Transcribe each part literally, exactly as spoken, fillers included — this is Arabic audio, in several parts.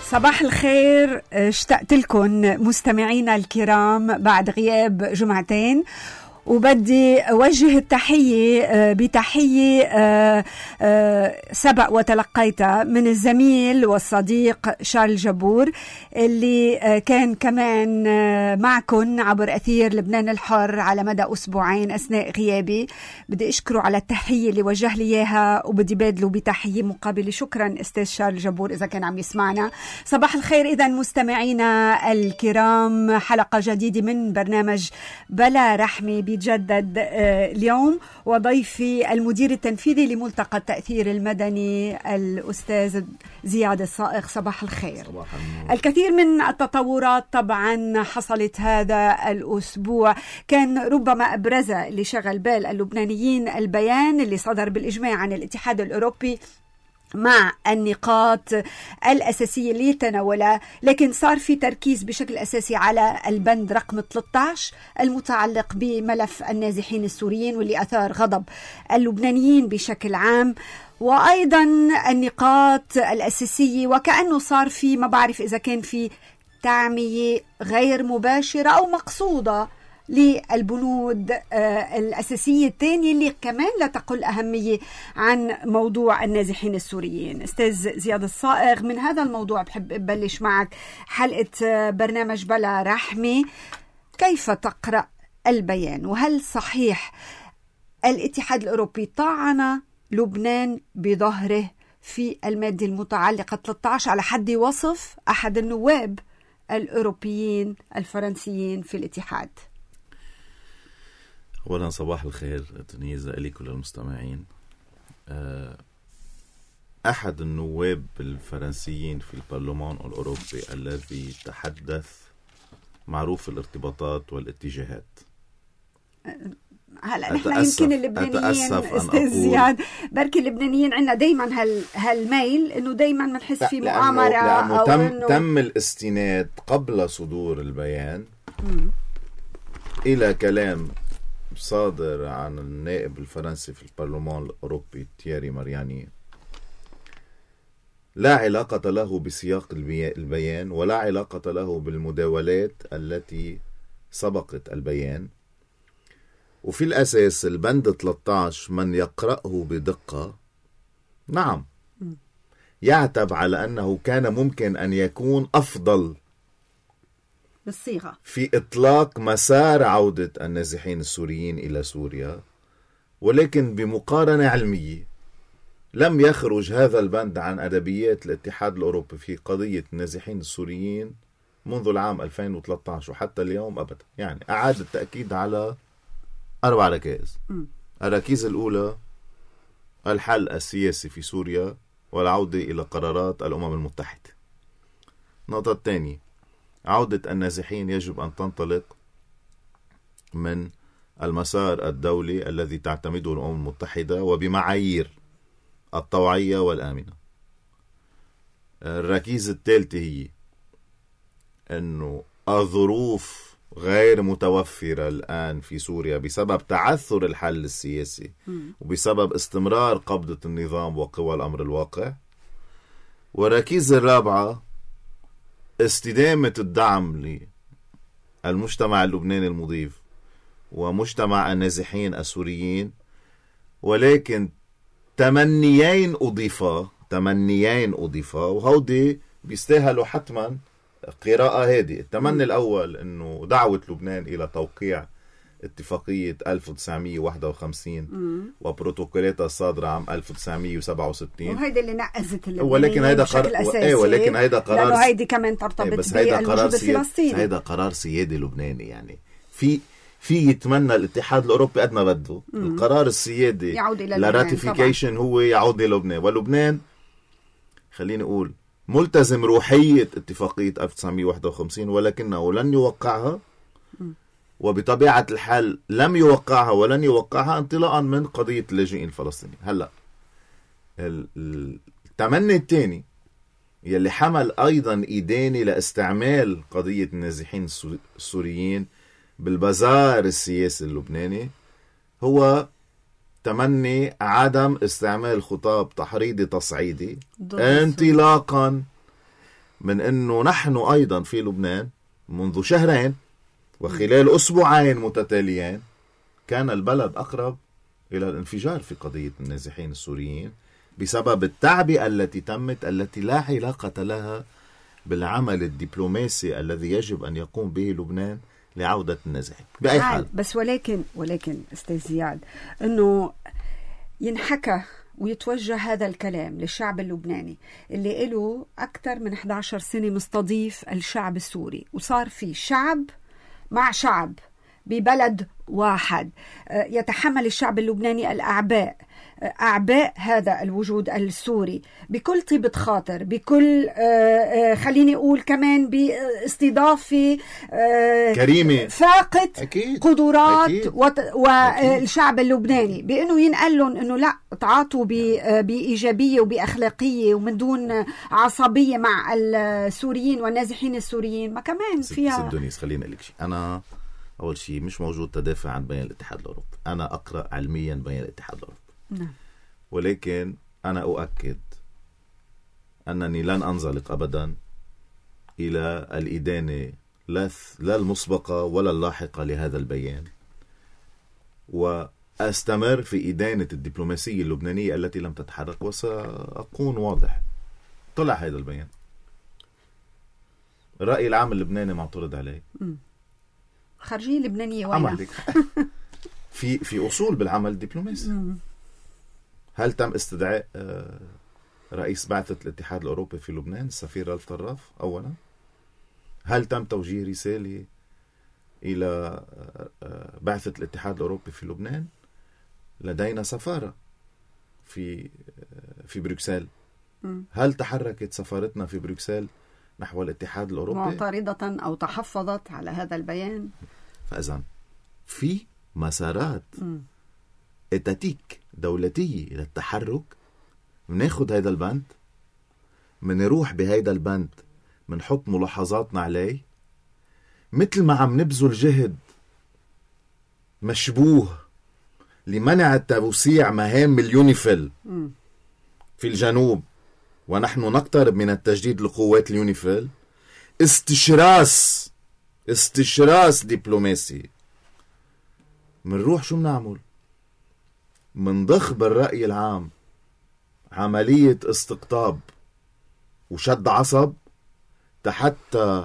صباح الخير، اشتقت لكم مستمعينا الكرام بعد غياب جمعتين، وبدي أوجه التحية بتحية سبق وتلقيتها من الزميل والصديق شارل جبور اللي كان كمان معكم عبر أثير لبنان الحر على مدى أسبوعين أثناء غيابي. بدي أشكره على التحية اللي وجه لي إياها، وبدي بدله بتحية مقابلة. شكرا أستاذ شارل جبور إذا كان عم يسمعنا. صباح الخير إذا مستمعينا الكرام، حلقة جديدة من برنامج بلا رحمة بيتجدد اليوم، وضيفي المدير التنفيذي لملتقى التأثير المدني الأستاذ زياد الصائغ. صباح الخير. صباح الكثير من التطورات طبعا حصلت هذا الأسبوع، كان ربما أبرز اللي شغل بال اللبنانيين البيان اللي صدر بالإجماع عن الاتحاد الأوروبي مع النقاط الأساسية اللي تناولها، لكن صار في تركيز بشكل أساسي على البند رقم ثلاثة عشر المتعلق بملف النازحين السوريين، واللي أثار غضب اللبنانيين بشكل عام، وأيضا النقاط الأساسية. وكأنه صار في، ما بعرف إذا كان في تعمية غير مباشرة أو مقصودة للبنود الأساسية الثانية اللي كمان لا تقل أهمية عن موضوع النازحين السوريين. أستاذ زياد الصائغ، من هذا الموضوع بحب أبلش معك حلقة برنامج بلا رحمة. كيف تقرأ البيان، وهل صحيح الاتحاد الأوروبي طعن لبنان بظهره في المادة المتعلقة ثلاثة عشر على حد وصف أحد النواب الأوروبيين الفرنسيين في الاتحاد؟ أولا صباح الخير تنيزة إليكم للمستمعين. أحد النواب الفرنسيين في البرلمان الأوروبي الذي تحدث معروف الارتباطات والاتجاهات. هلا نحن يمكن اللبنانيين استاذ زياد، بركي اللبنانيين عندنا دايما هال هالميل انه دايما بنحس في مؤامره، لأنه أو تم إنه تم الاستناد قبل صدور البيان م. الى كلام صادر عن النائب الفرنسي في البرلمان الأوروبي تييري مارياني، لا علاقة له بسياق البيان ولا علاقة له بالمداولات التي سبقت البيان. وفي الأساس البند ثلاثة عشر من يقرأه بدقة نعم يعتب على أنه كان ممكن أن يكون أفضل بالصيغة في إطلاق مسار عودة النازحين السوريين إلى سوريا، ولكن بمقارنة علمية لم يخرج هذا البند عن أدبيات الاتحاد الأوروبي في قضية النازحين السوريين منذ العام ألفين وثلاثة عشر وحتى اليوم أبدا. يعني أعاد التأكيد على أربع ركائز. الركيزة الأولى الحل السياسي في سوريا والعودة إلى قرارات الأمم المتحدة. النقطة الثانية، عودة النازحين يجب أن تنطلق من المسار الدولي الذي تعتمده الأمم المتحدة وبمعايير الطوعية والآمنة. الركيزة الثالثة هي أنه الظروف غير متوفرة الآن في سوريا بسبب تعثر الحل السياسي وبسبب استمرار قبضة النظام وقوى الأمر الواقع. والركيزة الرابعة استدامة الدعم للمجتمع اللبناني المضيف ومجتمع النازحين السوريين، ولكن تمنيين أضيفا تمنيين أضيفا وهودي بيستاهلوا حتما قراءة هذه. التمني الأول أنه دعوة لبنان إلى توقيع اتفاقية ألف وتسعمية وواحد وخمسين مم. وبروتوكولاتها الصادرة عام ألف وتسعمية وسبعة وستين، وهيدا اللي نقزت ولكن هيدا قرار ايه ولكن هيدا قرار لأنه هيدي كمان ترتبط بالوجود الفلسطيني. هيدا قرار سيادي لبناني. يعني في في يتمنى الاتحاد الأوروبي قد ما بده مم. القرار السيادي لراتيفيكيشن هو يعود للبنان، ولبنان خليني أقول ملتزم روحية اتفاقية ألف وتسعمية وواحد وخمسين ولكنه لن يوقعها، وبطبيعة الحال لم يوقعها ولن يوقعها انطلاقا من قضية اللاجئين الفلسطينيين. هلأ التمني الثاني يلي حمل أيضا إيداني لاستعمال قضية النازحين السوريين بالبازار السياسي اللبناني هو تمني عدم استعمال خطاب تحريضي تصعيدي انطلاقا من أنه نحن أيضا في لبنان منذ شهرين وخلال أسبوعين متتاليين كان البلد أقرب إلى الانفجار في قضية النازحين السوريين بسبب التعبئة التي تمت، التي لا علاقة لها بالعمل الدبلوماسي الذي يجب أن يقوم به لبنان لعودة النازحين بأي حال. بس ولكن ولكن أستاذ زياد، أنه ينحكى ويتوجه هذا الكلام للشعب اللبناني اللي له أكثر من إحدى عشرة سنة مستضيف الشعب السوري، وصار في شعب مع شعب ببلد واحد، يتحمل الشعب اللبناني الأعباء أعباء هذا الوجود السوري بكل طيبة خاطر، بكل خليني أقول كمان باستضافة كريمة فاقت أكيد. قدرات أكيد. والشعب اللبناني بأنه ينقل لهم أنه لا تعاطوا بإيجابية وبأخلاقية ومن دون عصبية مع السوريين والنازحين السوريين. ما كمان فيها سدونيس. خليني أقول لك شيء، أنا أول شيء مش موجود تدافع عن بيان الاتحاد الأوروبي، أنا أقرأ علميا بيان الاتحاد الأوروبي. نعم. ولكن أنا أؤكد أنني لن أنزلق أبدا إلى الإدانة لا المسبقة ولا اللاحقة لهذا البيان، وأستمر في إدانة الدبلوماسية اللبنانية التي لم تتحرك، وسأكون واضح. طلع هذا البيان، الرأي العام اللبناني معترض عليه، خارجية اللبنانية وين في في أصول بالعمل الدبلوماسي. هل تم استدعاء رئيس بعثة الاتحاد الأوروبي في لبنان السفير رالف طراف أولا؟ هل تم توجيه رسالة إلى بعثة الاتحاد الأوروبي في لبنان؟ لدينا سفارة في في بروكسل. هل تحركت سفارتنا في بروكسل نحو الاتحاد الأوروبي معترضة أو تحفظت على هذا البيان؟ فإذن في مسارات إتاتيك دولتية للتحرك. مناخد هيدا البند، منروح بهيدا البند، منحط ملاحظاتنا عليه، مثل ما عم نبذل جهد مشبوه لمنع توسيع مهام اليونيفيل في الجنوب ونحن نقترب من التجديد لقوات اليونيفيل. استشراس استشراس دبلوماسي. منروح شو منعمل؟ منضخ بالرأي العام عملية استقطاب وشد عصب حتى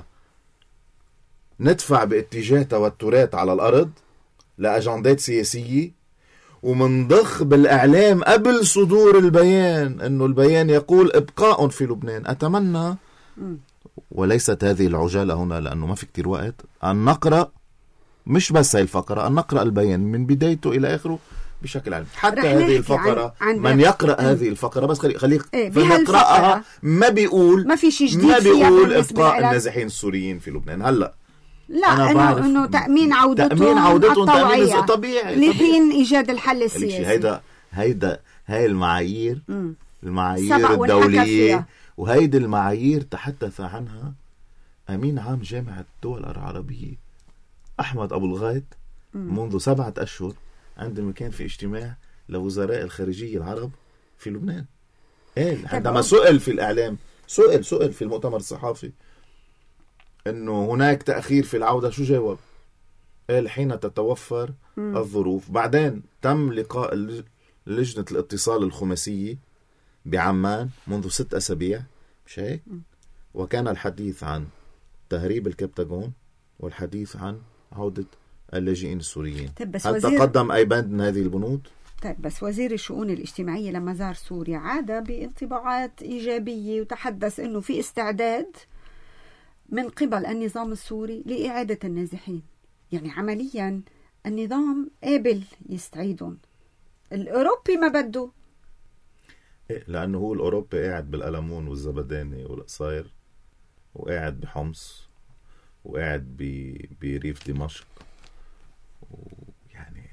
ندفع باتجاه توترات على الأرض لأجندات سياسية، ومنضخ بالإعلام قبل صدور البيان أنه البيان يقول إبقاء في لبنان. أتمنى وليست هذه العجالة هنا لأنه ما في كتير وقت أن نقرأ مش بس هاي الفقرة، أن نقرأ البيان من بدايته إلى آخره بشكل عام. حتى هذه الفقرة عن عن من يقرأ م. هذه الفقرة بس خليك خليك إيه فنقرأها ما بيقول ما في شيء جديد ما بيقول إبقاء النازحين السوريين في لبنان. هلا لا إنه إنه تأمين عودتهم تأمين عودتهم تأمين طبيعي لحين إيجاد الحل السياسي. هيدا هيدا هاي المعايير م. المعايير الدولية، وهيدي المعايير تحدث عنها أمين عام جامعة الدول العربية أحمد أبو الغيط منذ سبعة أشهر عندما كان في اجتماع لوزراء الخارجية العرب في لبنان. قال عندما سئل في الإعلام سئل سئل في المؤتمر الصحفي إنه هناك تأخير في العودة، شو جاوب؟ قال حين تتوفر م. الظروف. بعدين تم لقاء لجنة الاتصال الخماسية بعمان منذ ست أسابيع مش هيك؟ وكان الحديث عن تهريب الكبتاغون والحديث عن عودة اللاجئين السوريين. هل وزير... تقدم أي بند من هذه البنود؟ طيب بس وزير الشؤون الاجتماعية لما زار سوريا عاد بانطباعات إيجابية وتحدث أنه في استعداد من قبل النظام السوري لإعادة النازحين. يعني عمليا النظام قابل يستعيدهم، الأوروبي ما بده، لأنه هو الأوروبي قاعد بالألمون والزبداني والقصير، وقاعد بحمص، وقاعد بريف دمشق. ويعني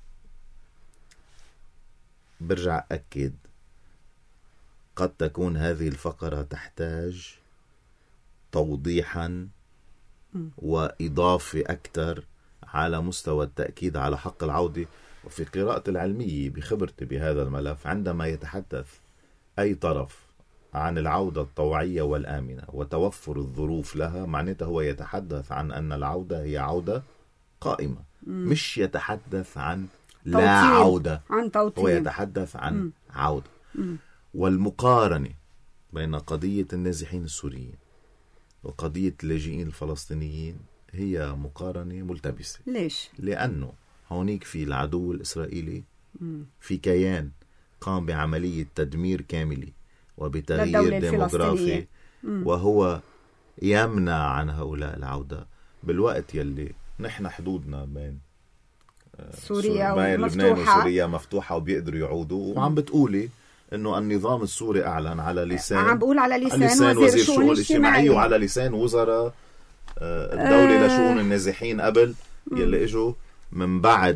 برجع أكد قد تكون هذه الفقرة تحتاج توضيحا وإضافة أكثر على مستوى التأكيد على حق العودة. وفي قراءة العلمية بخبرتي بهذا الملف، عندما يتحدث أي طرف عن العودة الطوعية والآمنة وتوفر الظروف لها، معناتها هو يتحدث عن أن العودة هي عودة قائمة. مم. مش يتحدث عن لا توتيل. عودة عن توتيل. هو يتحدث عن مم. عودة. مم. والمقارنة بين قضية النازحين السوريين وقضية اللاجئين الفلسطينيين هي مقارنة ملتبسة. ليش؟ لأنه هونيك في العدو الإسرائيلي، مم. في كيان قام بعملية تدمير كاملة وبتغيير ديموغرافي، وهو يمنع عن هؤلاء العودة، بالوقت يلي نحن حدودنا بين سوريا بين لبنان وسوريا مفتوحة وبيقدروا يعودوا. وعم بتقولي انه النظام السوري اعلن على لسان عم بقول على لسان, لسان وزير الشؤون الاجتماعية وعلى لسان وزراء الدولة لشؤون النازحين قبل يلي اجوا من بعد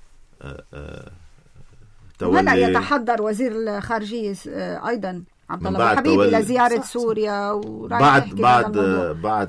تولي. وهلا يتحضر وزير الخارجية ايضا عبد الله حبيبي لزيارة سوريا بعد بعد بعد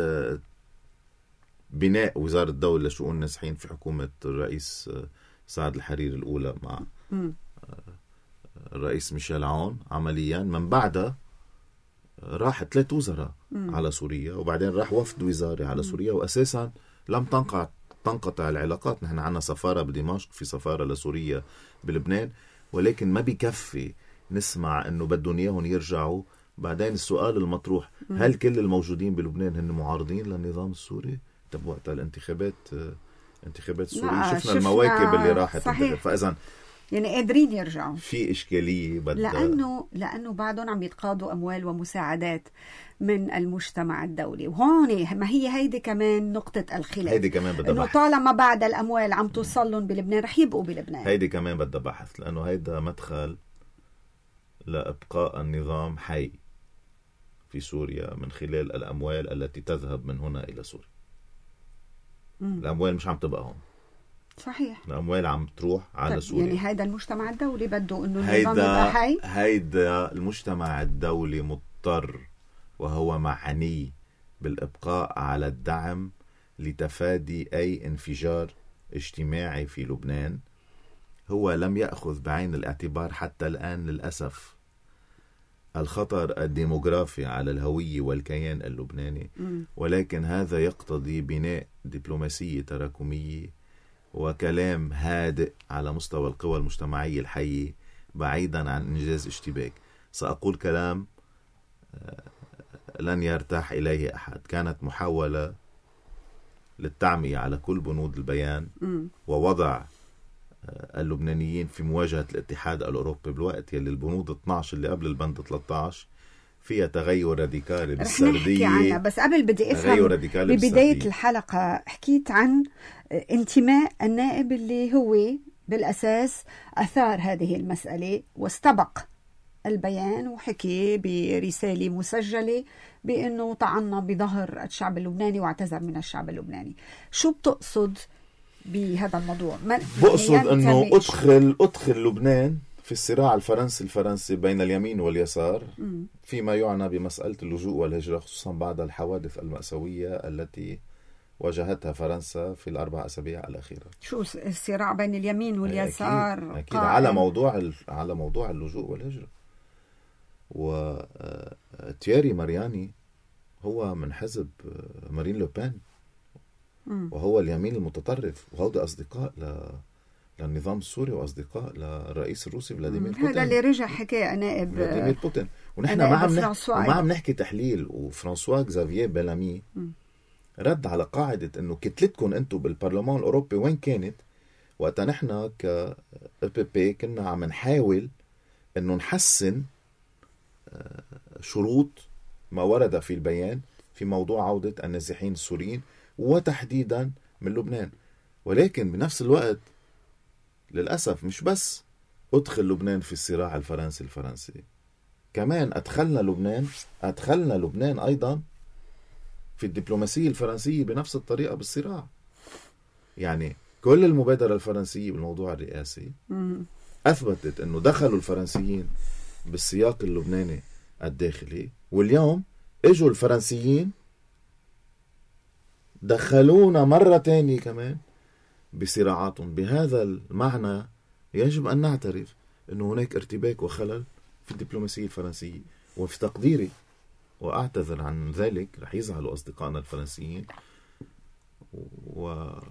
بناء وزارة الدولة لشؤون النازحين في حكومة الرئيس سعد الحريري الأولى مع م. الرئيس ميشيل عون. عمليا من بعدها راح ثلاث وزراء م. على سوريا، وبعدين راح وفد وزاري على سوريا، وأساسا لم تنقطع تنقطع العلاقات. نحن عنا سفارة بدمشق، في سفارة لسوريا بلبنان، ولكن ما بيكفي نسمع انه بدهم اياهم يرجعوا. بعدين السؤال المطروح، هل كل الموجودين بلبنان هن معارضين للنظام السوري؟ طب وقت الانتخابات انتخابات سوريا شفنا, شفنا المواكب اللي راحت. فاذا يعني قادرين يرجعوا. في إشكالية بدأ لأنه لأنه بعدهم عم يتقاضوا أموال ومساعدات من المجتمع الدولي، وهون ما هي هيدي كمان نقطة الخلاف. هيدي كمان بدها بحث. طالما بعد الأموال عم توصلهم بلبنان رح يبقوا بلبنان. هيدي كمان بدها بحث، لأنه هيدا مدخل لإبقاء النظام حي في سوريا من خلال الأموال التي تذهب من هنا إلى سوريا. مم. الأموال مش عم تبقى هون. صحيح. الأموال عم تروح على سوريا. يعني هيدا المجتمع الدولي بده إنه النظام يبقى حي. هيدا المجتمع الدولي مضطر وهو معني بالإبقاء على الدعم لتفادي أي انفجار اجتماعي في لبنان. هو لم يأخذ بعين الاعتبار حتى الآن للأسف الخطر الديموغرافي على الهوية والكيان اللبناني، ولكن هذا يقتضي بناء دبلوماسية تراكمية وكلام هادئ على مستوى القوى المجتمعية الحية بعيدا عن إنجاز اشتباك. سأقول كلام لن يرتاح إليه أحد. كانت محاولة للتعمية على كل بنود البيان ووضع اللبنانيين في مواجهة الاتحاد الأوروبي بالوقت يلي البنود اثناشر اللي قبل البند ثلاثة عشر فيها تغير راديكالي بالسردية. بس قبل بدي أفهم، ببداية الحلقة حكيت عن انتماء النائب اللي هو بالأساس أثار هذه المسألة واستبق البيان وحكي برسالة مسجلة بأنه طعنا بظهر الشعب اللبناني واعتذر من الشعب اللبناني. شو بتقصد بهذا الموضوع؟ بقصد أنه أدخل, أدخل لبنان في الصراع الفرنسي الفرنسي بين اليمين واليسار فيما يعنى بمسألة اللجوء والهجرة، خصوصا بعد الحوادث المأساوية التي واجهتها فرنسا في الأربع أسابيع الأخيرة. شو الصراع بين اليمين واليسار؟ أكيد, أكيد على موضوع على موضوع اللجوء والهجرة. وتياري مارياني هو من حزب مارين لوبان وهو اليمين المتطرف، وهؤلاء أصدقاء ل... للنظام السوري وأصدقاء للرئيس الروسي فلاديمير بوتين. هذا اللي رجع حكى نائب فلاديمير بوتين. ونحن ما عم نحكي وما عم نحكي تحليل. وفرانسوا كزافييه بيلامي رد على قاعدة إنه كتلتكم أنتم بالبرلمان الأوروبي وين كانت وقتا نحن ك بي بي كنا عم نحاول إنه نحسن شروط ما ورد في البيان في موضوع عودة النازحين السوريين وتحديدا من لبنان. ولكن بنفس الوقت للأسف مش بس أدخل لبنان في الصراع الفرنسي الفرنسي، كمان أدخلنا لبنان أدخلنا لبنان أيضا في الدبلوماسية الفرنسية بنفس الطريقة بالصراع. يعني كل المبادرة الفرنسية بالموضوع الرئاسي أثبتت أنه دخلوا الفرنسيين بالسياق اللبناني الداخلي، واليوم اجوا الفرنسيين دخلونا مرة تانية كمان بصراعاتهم. بهذا المعنى يجب أن نعترف أنه هناك ارتباك وخلل في الدبلوماسية الفرنسية، وفي تقديري، وأعتذر عن ذلك، رح يزعلوا أصدقائنا الفرنسيين، وملتقى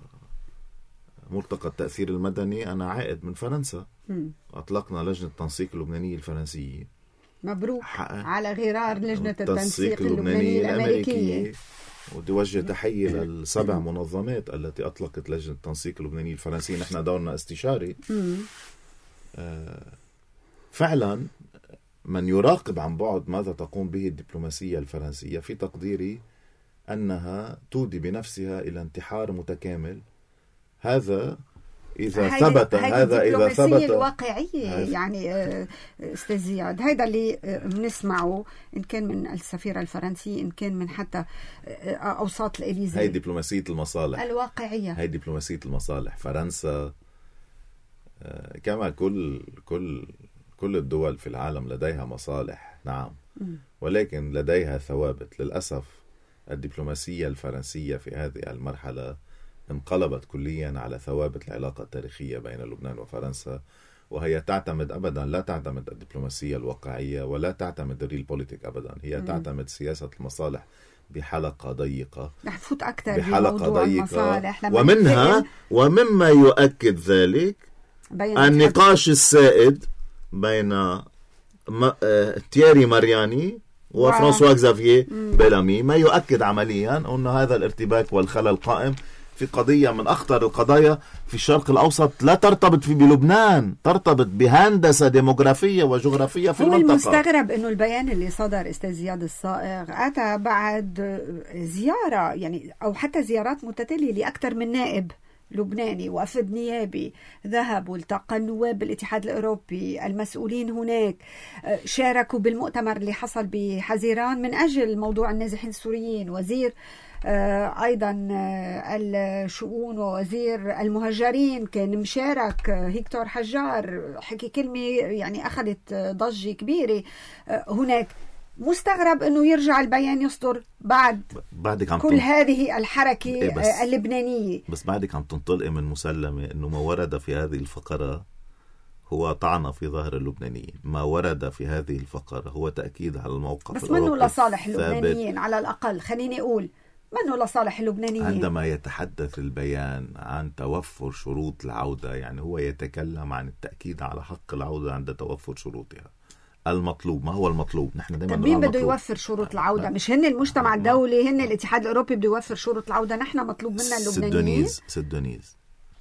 التأثير المدني أنا عائد من فرنسا. م. أطلقنا لجنة التنسيق اللبنانية الفرنسية. مبروك على غرار لجنة التنسيق اللبنانية الأمريكية. ودي وجه تحية للسبع منظمات التي أطلقت لجنة التنسيق اللبنانية الفرنسية. نحن دورنا استشاري. آه فعلا من يراقب عن بعد ماذا تقوم به الدبلوماسية الفرنسية، في تقديري أنها تودي بنفسها إلى انتحار متكامل. هذا إذا ثبت هذا إذا ثبت الواقعية يعني أستاذ زياد، هذا اللي بنسمعه إن كان من السفيرة الفرنسية، إن كان من حتى أوساط الإليزي. هاي دبلوماسية المصالح الواقعية، هاي دبلوماسية المصالح. فرنسا كما كل كل كل الدول في العالم لديها مصالح، نعم، ولكن لديها ثوابت. للأسف الدبلوماسية الفرنسية في هذه المرحلة انقلبت كليا على ثوابت العلاقة التاريخية بين لبنان وفرنسا، وهي تعتمد أبدا لا تعتمد الدبلوماسية الواقعية ولا تعتمد الريل بوليتيك أبدا. هي م. تعتمد سياسة المصالح بحلقة ضيقة، نفوت أكثر بحلقة ضيقة، ومنها ومما يؤكد ذلك النقاش السائد بين م... تييري مارياني وفرانسوا اكزافييه بيلامي، ما يؤكد عمليا أن هذا الارتباك والخلل قائم في قضية من أخطر القضايا في الشرق الأوسط، لا ترتبط في بلبنان، ترتبط بهندسة ديموغرافية وجغرافية في المنطقة. هو المستغرب أنه البيان اللي صدر أستاذ زياد الصائغ أتى بعد زيارة يعني أو حتى زيارات متتالية لأكثر من نائب لبناني وفد نيابي ذهب والتقى النواب بالاتحاد الأوروبي، المسؤولين هناك شاركوا بالمؤتمر اللي حصل بحزيران من أجل موضوع النازحين السوريين. وزير أيضا الشؤون ووزير المهجرين كان مشارك، هيكتور حجار حكي كلمة يعني أخذت ضجة كبيرة هناك. مستغرب أنه يرجع البيان يصدر بعد بعدك عم كل تن... هذه الحركة إيه بس... اللبنانية. بس بعدك عم تنطلقي من مسلمة أنه ما ورد في هذه الفقرة هو طعنة في ظهر اللبنانيين. ما ورد في هذه الفقرة هو تأكيد على الموقف بس منه لصالح اللبنانيين على الأقل، خليني أقول منه لصالح اللبنانيين. عندما يتحدث البيان عن توفر شروط العودة، يعني هو يتكلم عن التأكيد على حق العودة عند توفر شروطها. المطلوب، ما هو المطلوب؟ نحن دائما مين بده يوفر شروط العودة؟ مش هن المجتمع الدولي، هن الاتحاد الأوروبي بده يوفر شروط العودة. نحن مطلوب منا اللبنانيين. سدونيز سدونيز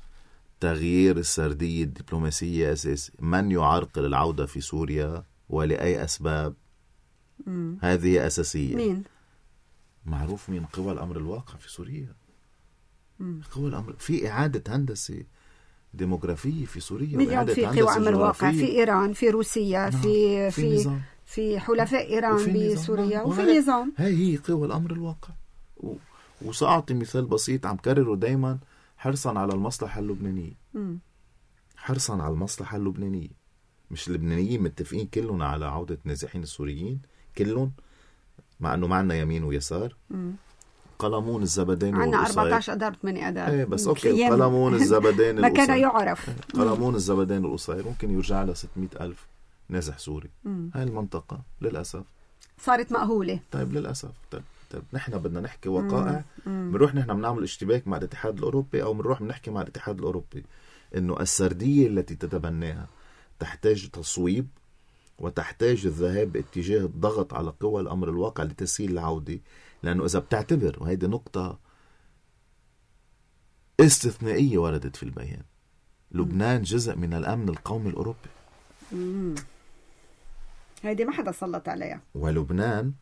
تغيير السردية الدبلوماسية أساسي. من يعرقل العودة في سوريا ولأي أسباب؟ مم. هذه أساسية. مين؟ معروف مين. قوى الأمر الواقع في سوريا. مم. قوى الأمر في إعادة هندسة ديموغرافية في سوريا، مليون في قوى أمر واقع في إيران، في روسيا، نعم. في في في, في حلفاء إيران بسوريا، نعم. وفي نظام. هاي هي قوى الأمر الواقع. و... وسأعطي مثال بسيط عم كرره دايما، حرصا على المصلحة اللبنانية. م. حرصا على المصلحة اللبنانية. مش اللبنانيين متفقين كلهم على عودة النازحين السوريين كلهم، مع أنه معنا يمين ويسار. م. قلمون الزبدين عنا أربعة عشر أدار ثمانية أدار. ايه بس اوكي قلمون الزبدين ما كان يعرف. قلمون الزبدين القصير ممكن يرجع ل ستمئة ألف نازح سوري. مم. هاي المنطقة للأسف صارت مأهولة. طيب للأسف. طيب, طيب نحن بدنا نحكي وقائع، بنروح نحن بنعمل اشتباك مع الاتحاد الأوروبي أو بنروح بنحكي مع الاتحاد الأوروبي إنه السردية التي تتبناها تحتاج تصويب وتحتاج الذهاب باتجاه الضغط على قوى الأمر الواقع لتسهيل العودة. لأنه إذا بتعتبر، وهيدي نقطة استثنائية وردت في البيان، لبنان جزء من الأمن القومي الأوروبي. مم. هيدي ما حدا سلط عليها. ولبنان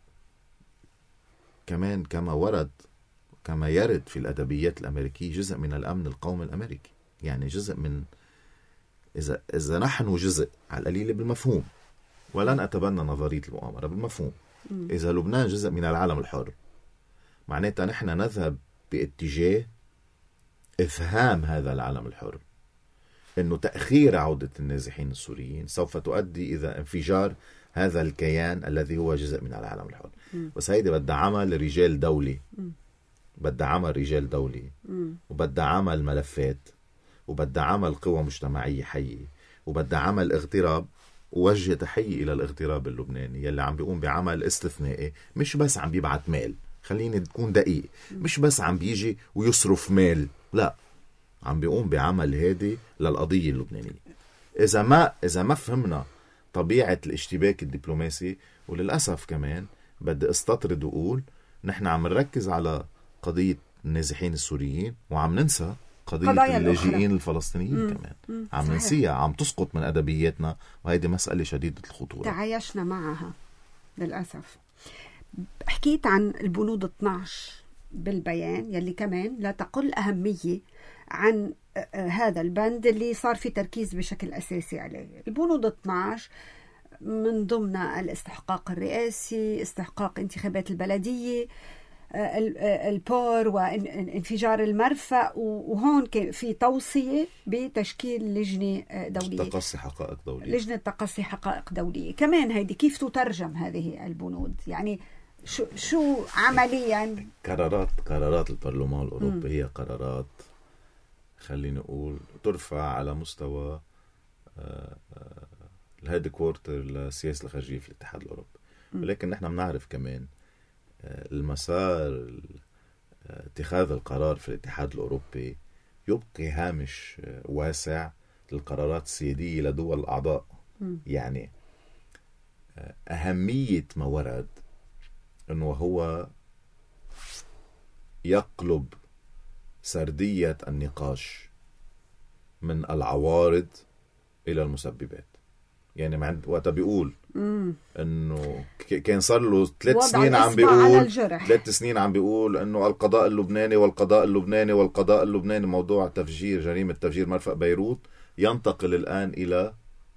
كمان كما ورد كما يرد في الأدبيات الأمريكية جزء من الأمن القومي الأمريكي. يعني جزء من إذا إذا نحن جزء على القليل بالمفهوم، ولن أتبنى نظرية المؤامرة بالمفهوم. مم. إذا لبنان جزء من العالم الحر، معناتها نحن نذهب باتجاه إفهام هذا العالم الحر إنه تأخير عودة النازحين السوريين سوف تؤدي إلى انفجار هذا الكيان الذي هو جزء من العالم الحر. م. بس هيدي بدها عمل رجال دولي، بدها عمل رجال دولي، وبدها عمل ملفات، وبدها عمل قوى مجتمعية حية، وبدها عمل اغتراب ووجه تحية إلى الاغتراب اللبناني يلي عم بيقوم بعمل استثنائي، مش بس عم بيبعت مال، خليني تكون دقيق، مش بس عم بيجي ويصرف مال، لا، عم بيقوم بعمل هادي للقضية اللبنانية. إذا ما إذا ما فهمنا طبيعة الاشتباك الدبلوماسي، وللأسف كمان بدي استطرد وأقول نحن عم نركز على قضية النازحين السوريين وعم ننسى قضية اللاجئين الفلسطينيين مم. كمان مم. عم صحيح. ننسيها، عم تسقط من أدبياتنا، وهيدي مسألة شديدة الخطورة تعايشنا معها للأسف. حكيت عن البنود اثنعش بالبيان يلي كمان لا تقل أهمية عن هذا البند اللي صار في تركيز بشكل أساسي عليه. البنود اثنعش من ضمن الاستحقاق الرئاسي، استحقاق انتخابات البلدية، البور وانفجار المرفأ، وهون في توصية بتشكيل لجنة دولية تقصي حقائق دولية لجنة تقصي حقائق دولية. كمان هيدي كيف تترجم هذه البنود؟ يعني شو شو عمليا قرارات قرارات البرلمان الأوروبي م. هي قرارات خلينا نقول ترفع على مستوى الهيد كوارتر للسياسة الخارجية في الاتحاد الأوروبي، ولكن نحن بنعرف كمان المسار اتخاذ القرار في الاتحاد الأوروبي يبقي هامش واسع للقرارات السيادية لدول الأعضاء. م. يعني أهمية ما ورد أنه هو يقلب سردية النقاش من العوارض إلى المسببات. يعني مع وقت بيقول مم. انه كان صار له ثلاث سنين عم بيقول ثلاث سنين عم بيقول انه القضاء اللبناني والقضاء اللبناني والقضاء اللبناني موضوع تفجير جريمة تفجير مرفأ بيروت ينتقل الآن إلى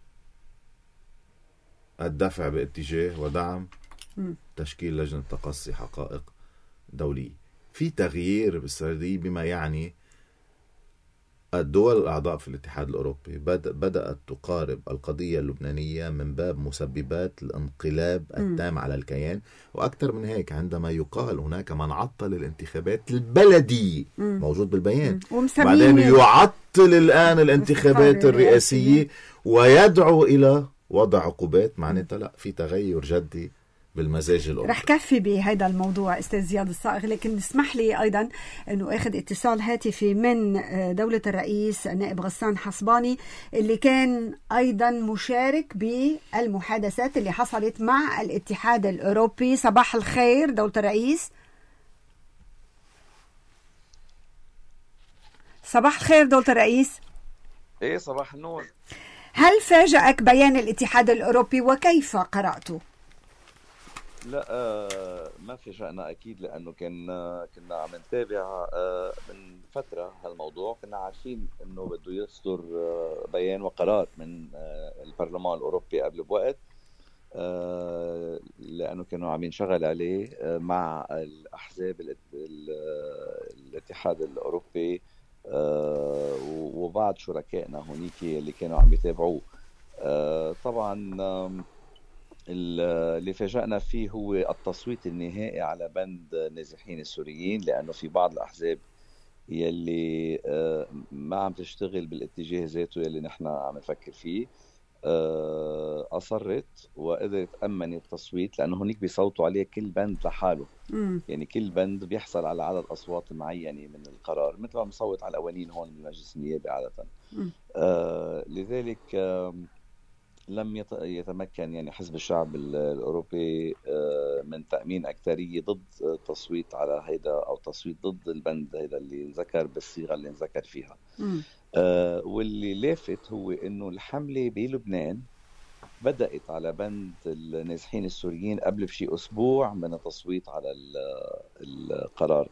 الدفع باتجاه ودعم مم. تشكيل لجنة تقصي حقائق دولية. في تغيير بالسردية بما يعني الدول الأعضاء في الاتحاد الأوروبي بدأت تقارب القضية اللبنانية من باب مسببات الانقلاب التام على الكيان، وأكثر من هيك عندما يقال هناك من عطل الانتخابات البلدية موجود بالبيان، بعدين يعطل الآن الانتخابات الرئاسية ويدعو إلى وضع عقوبات، معناتها لا، في تغير جدي بالمزاج الأوروبي. رح كفي بهذا الموضوع أستاذ زياد الصائغ، لكن اسمح لي أيضا أنه أخذ اتصال هاتفي من دولة الرئيس النائب غسان حصباني اللي كان أيضا مشارك بالمحادثات اللي حصلت مع الاتحاد الأوروبي. صباح الخير دولة الرئيس. صباح الخير دولة الرئيس. إيه صباح النور. هل فاجأك بيان الاتحاد الأوروبي وكيف قرأته؟ لا آه ما في شأننا أكيد، لأنه كان كنا عم نتابع آه من فترة هالموضوع، كنا عارفين أنه بده يصدر آه بيان وقرار من آه البرلمان الأوروبي قبل بوقت، آه لأنه كانوا عم ينشغل عليه آه مع الأحزاب الاتحاد الأوروبي آه وبعض شركائنا هونيك اللي كانوا عم يتابعوه. آه طبعا آه اللي فاجأنا فيه هو التصويت النهائي على بند نازحين السوريين، لأنه في بعض الأحزاب يلي ما عم تشتغل بالاتجاه ذاته يلي نحن عم نفكر فيه أصرت وقدرت أمن التصويت، لأنه هناك بيصوتوا عليه كل بند لحاله. م. يعني كل بند بيحصل على عدد أصوات معينة من القرار، مثل ما بنصوت على القوانين هون بالمجلس النيابي عادة. آه لذلك آه لم يتمكن يعني حزب الشعب الأوروبي من تأمين أكثرية ضد التصويت على هيدا أو تصويت ضد البند هيدا اللي نذكر بالصيغة اللي نذكر فيها. آه واللي لافت هو إنه الحملة بلبنان بدأت على بند النازحين السوريين قبل بشي أسبوع من التصويت على القرار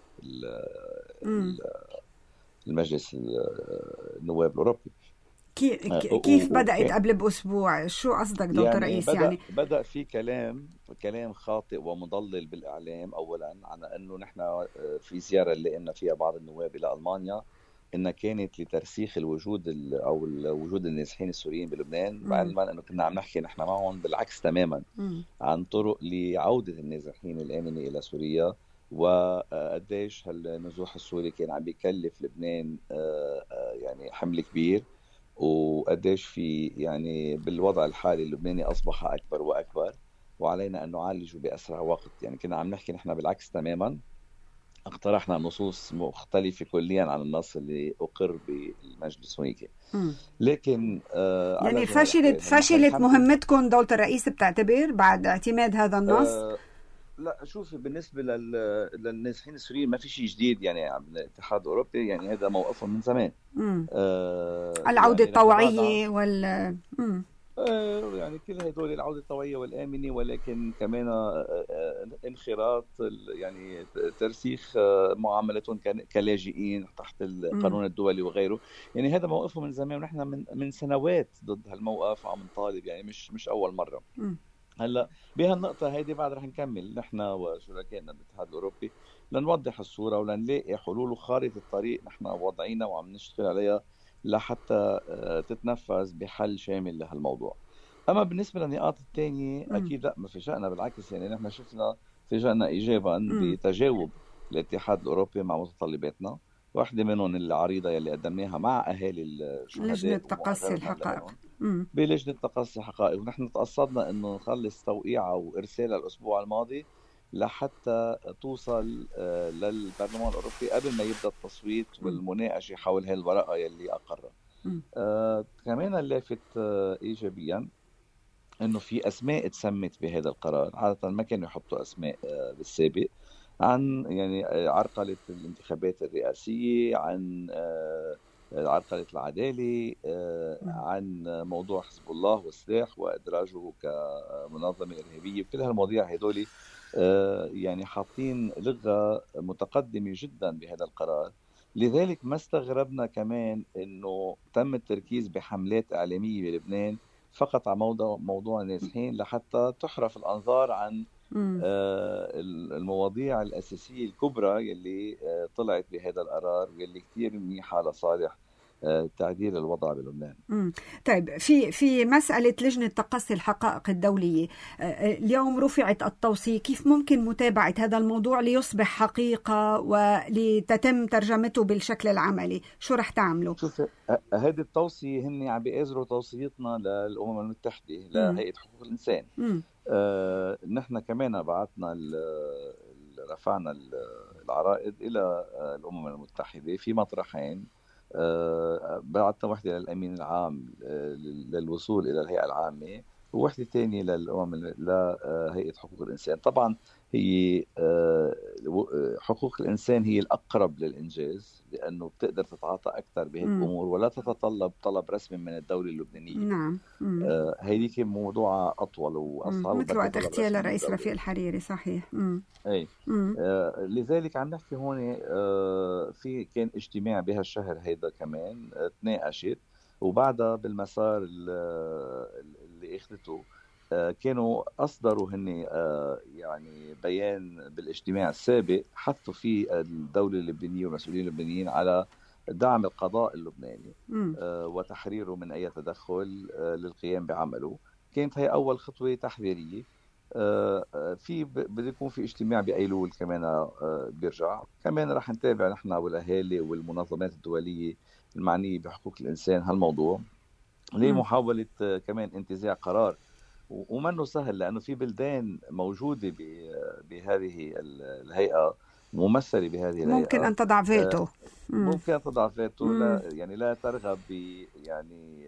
المجلس النواب الأوروبي. كيف بدأت قبل بأسبوع؟ شو قصدك دكتور يعني رئيس؟ بدأ يعني بدأ في كلام كلام خاطئ ومضلل بالإعلام أولا عن أنه نحن في زيارة اللي قلنا فيها بعض النواب إلى ألمانيا إنها كانت لترسيخ الوجود أو وجود النازحين السوريين بلبنان، علما أنه كنا عم نحكي نحن معهم بالعكس تماما م. عن طرق لعودة النازحين الآمنة إلى سوريا، وقديش هالنزوح السوري كان عم بيكلف لبنان يعني حمل كبير، وقديش في يعني بالوضع الحالي اللبناني أصبح أكبر وأكبر، وعلينا أن نعالجه بأسرع وقت. يعني كنا عم نحكي نحن بالعكس تماما، اقترحنا نصوص مختلفة كليا عن النص اللي أقر بالمجلس هونيك. لكن آه يعني فشلت فشلت مهمتكم دولة الرئيس بتعتبر بعد اعتماد هذا النص؟ آه لا شوفي، بالنسبة للنازحين السوريين ما في شيء جديد يعني بالاتحاد الأوروبي، يعني هذا موقفهم من زمان. آه العودة يعني الطوعية وال آه يعني كل هدول العودة الطوعية والآمنة، ولكن كمان انخراط يعني ترسيخ معاملتهم كلاجئين تحت القانون الدولي وغيره. يعني هذا موقفهم من زمان، ونحن من من سنوات ضد هالموقف وعم نطالب، يعني مش مش أول مرة. م. هلا بهالنقطة هيدي بعد رح نكمل نحن وشركائنا بالاتحاد الأوروبي لنوضح الصورة ولنلاقي حلول وخارطة الطريق نحن وضعينا وعم نشتغل عليها لحتى تتنفذ بحل شامل لهالموضوع. أما بالنسبة للنقاط الثانية أكيد لا، ما في شأننا، بالعكس يعني نحن شفنا في شأننا إيجابا بتجاوب الاتحاد الأوروبي مع متطلباتنا. واحدة منهم العريضة يلي قدمناها مع أهالي الشهداء لجنة تقصي الحقائق بلجنة تقصي الحقائق، ونحن تقصدنا إنه نخلص توقيعها وإرسالها الأسبوع الماضي لحتى توصل للبرلمان الأوروبي قبل ما يبدأ التصويت والمناقشة حول هاي الورقة يلي أقرها. آه كمان اللافت آه إيجابيا إنه في أسماء تسمت بهذا القرار، عادة ما كانوا يحطوا أسماء آه بالسابق، عن يعني عرقلة الانتخابات الرئاسية، عن آه عرقلة العدالة، آه عن موضوع حزب الله والسلاح وإدراجه كمنظمة إرهابية. كل هالمواضيع هدول آه يعني حاطين لغة متقدمة جدا بهذا القرار. لذلك ما استغربنا كمان انه تم التركيز بحملات اعلاميه بلبنان فقط على موضوع موضوع النازحين لحتى تحرف الانظار عن آه المواضيع الاساسيه الكبرى يلي آه طلعت بهذا القرار واللي كثير منيحه لصالح تعديل الوضع بلبنان. مم. طيب في في مسألة لجنة تقصي الحقائق الدولية، اليوم رفعت التوصية، كيف ممكن متابعة هذا الموضوع ليصبح حقيقة ولتتم ترجمته بالشكل العملي؟ شو رح تعملوا؟ شوف هذه التوصية هن عم بيأزروا توصيتنا للأمم المتحدة لهيئة حقوق الإنسان. آه نحن كمان بعثنا رفعنا العرائض إلى الأمم المتحدة في مطرحين. آه بعثنا وحدة للأمين العام آه للوصول إلى الهيئة العامة، ووحدة ثانية للأمم لهيئة حقوق الإنسان. طبعا هي آه حقوق الإنسان هي الأقرب للإنجاز، لأنه بتقدر تتعاطى أكثر بهذه الأمور ولا تتطلب طلب رسمي من الدولة اللبنانية. نعم. آه هيديك موضوع أطول وأصعب، مثل وقت اغتيال الرئيس رفيق الحريري. صحيح. مم. أي آه لذلك عم نحكي هون آه في كان اجتماع بهالشهر هيدا كمان آه تناقشت، وبعدها بالمسار اللي اخذته آه كانوا أصدروا هن آه يعني بيان بالاجتماع السابق حثوا فيه الدولة اللبنانية والمسؤولين اللبنانيين على دعم القضاء اللبناني آه وتحريره من أي تدخل آه للقيام بعمله. كانت هي أول خطوة تحذيرية. آه في بده يكون في اجتماع بأيلول كمان آه بيرجع كمان رح نتابع نحن والأهالي والمنظمات الدولية المعنية بحقوق الإنسان هالموضوع لمحاولة آه كمان انتزاع قرار، ومنه سهل لأنه في بلدان موجودة بهذه الهيئة ممثلة بهذه الهيئة ممكن أن تضع فيتو. ممكن أن تضع فيتو لا يعني لا ترغب ب يعني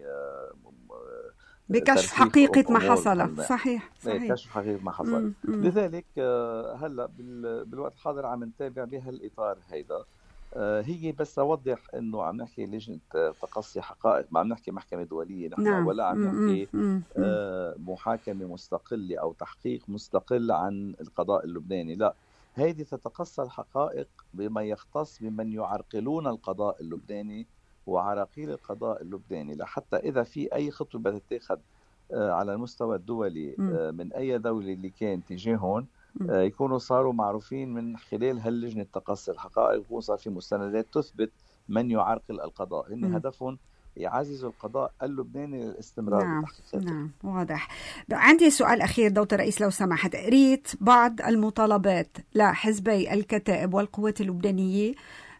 بكشف حقيقة ما حصل. صحيح صحيح كشف حقيقة ما حصل. مم. مم. لذلك هلا بالوقت الحاضر عم نتابع بهالإطار هيدا. هي بس أوضح إنه عم نحكي لجنة تقصي حقائق، ما عم نحكي محكمة دولية نحن. نعم. ولا عم نحكي محاكمة مستقلة أو تحقيق مستقل عن القضاء اللبناني، لا، هيدي تتقصى الحقائق بما يختص بمن يعرقلون القضاء اللبناني وعراقيل القضاء اللبناني، لحتى إذا في أي خطوة بتتاخد على المستوى الدولي من أي دولة اللي كان تجاههم يكونوا صاروا معروفين من خلال هاللجنة تقصي الحقائق، ويكون صار في مستندات تثبت من يعرقل القضاء. إن هدفهم يعززوا القضاء اللبناني للاستمرار. نعم بالتحقيقات. نعم واضح. عندي سؤال أخير دكتور الرئيس لو سمحت. قريت بعض المطالبات لحزبي الكتائب والقوات اللبنانية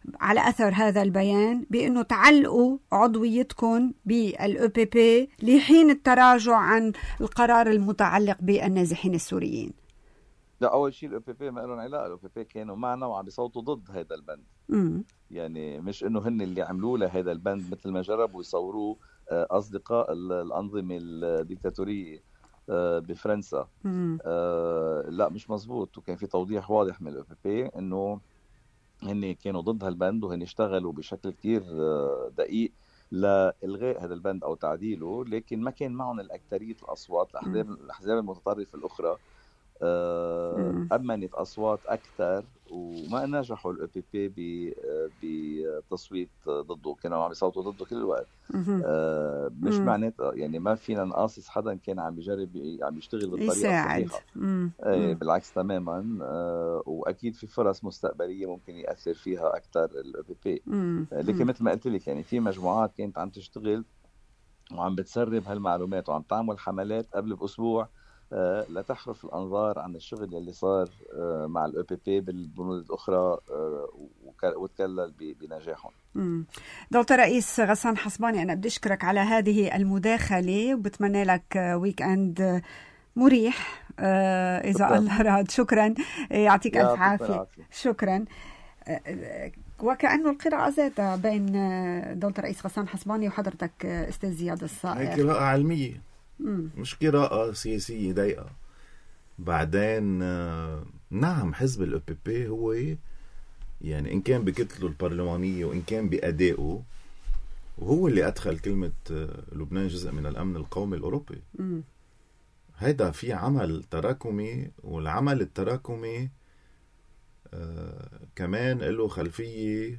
على أثر هذا البيان بأنه تعلقوا عضويتكم بالأو بي بي لحين التراجع عن القرار المتعلق بالنازحين السوريين؟ لا، أول شيء الأو بي بي ما لهم علاقة، الأو بي بي كانوا معنا وعم بيصوتوا ضد هذا البند. م. يعني مش إنه هن اللي عملوا له هذا البند مثل ما جربوا يصوروه أصدقاء الأنظمة الديكتاتورية بفرنسا. آه لا، مش مزبوط. وكان في توضيح واضح من الأو بي بي إنه هن كانوا ضد هالبند، وهن اشتغلوا بشكل كتير دقيق لإلغاء هذا البند أو تعديله، لكن ما كان معهم الأكثرية الأصوات. الأحزاب الأحزاب المتطرفة الأخرى آه أمنت أصوات أكثر، وما نجحوا الأو بي بي بتصويت ضده، كانوا عم يصوتوا ضده كل الوقت. آه مش معناتها يعني ما فينا نقاصص حدا كان عم يجرب عم يشتغل بالطريقة الصحيحة. آه بالعكس تماما. آه وأكيد في فرص مستقبلية ممكن يأثر فيها أكثر الأو بي بي. آه لكن مثل ما قلت لك يعني في مجموعات كانت عم تشتغل وعم بتسرب هالمعلومات وعم تعمل حملات قبل بأسبوع أه لتحرف الأنظار عن الشغل اللي صار أه مع الأو بي بي بالبنود الأخرى أه وتكلل بنجاحهم. دكتور رئيس غسان حصباني، أنا بدي أشكرك على هذه المداخلة وبتمنى لك ويك أند مريح أه إذا شكرا. الله راد. شكرا، يعطيك ألف عافية. شكرا. أه وكأنه القراءة ذاتها بين دكتور رئيس غسان حصباني وحضرتك أستاذ زياد الصائر. هي قراءة علمية مش قراءة سياسية ضيقة. بعدين نعم حزب الأو بي بي هو يعني إن كان بكتله البرلمانية وإن كان بأدائه، وهو اللي أدخل كلمة لبنان جزء من الأمن القومي الأوروبي. م. هيدا في عمل تراكمي، والعمل التراكمي آه كمان له خلفية،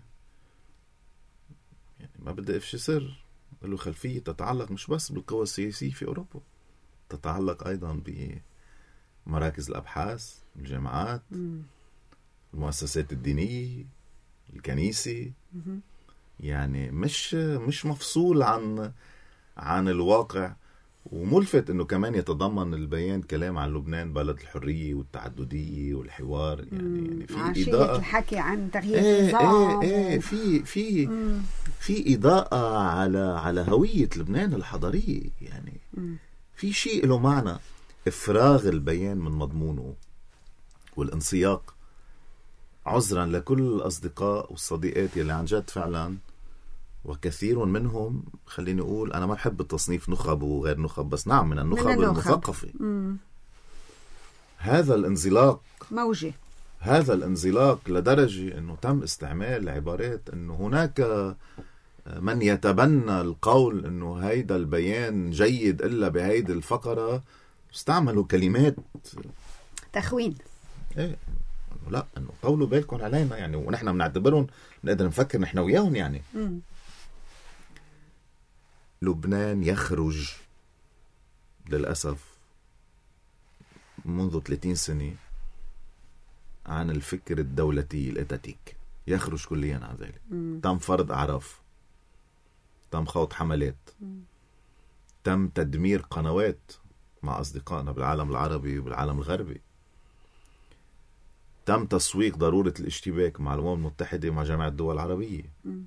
يعني ما بدي أفشي سر، له خلفية تتعلق مش بس بالقوى السياسية في أوروبا، تتعلق أيضا بمراكز الأبحاث، الجامعات، م. المؤسسات الدينية، الكنيسة. م. يعني مش مش مفصول عن عن الواقع. وملفت انه كمان يتضمن البيان كلام عن لبنان بلد الحرية والتعددية والحوار. يعني يعني في عشية إضاءة الحكي عن تغيير النظام. ايه ايه ايه في في مم. في إضاءة على على هوية لبنان الحضارية. يعني مم. في شيء له معنى. إفراغ البيان من مضمونه والانسياق، عذرا لكل الأصدقاء والصديقات يلي عن جد فعلا، وكثير منهم خليني أقول أنا ما بحب التصنيف نخب وغير نخب، بس نعم من النخب المثقفة. هذا الانزلاق موجي، هذا الانزلاق لدرجة أنه تم استعمال عبارات أنه هناك من يتبنى القول أنه هيدا البيان جيد إلا بهيدا الفقرة. استعملوا كلمات تخوين. إيه لا، أنه طولوا بالكم علينا يعني، ونحن بنعتبرهم نقدر نفكر نحن وياهم يعني. م. لبنان يخرج للأسف منذ ثلاثين سنة عن الفكر الدولتي الاتاتيك، يخرج كليا عن ذلك. م. تم فرض أعراف، تم خوض حملات، م. تم تدمير قنوات مع أصدقائنا بالعالم العربي وبالعالم الغربي، تم تسويق ضرورة الاشتباك مع الأمم المتحدة ومع جامعة الدول العربية. م.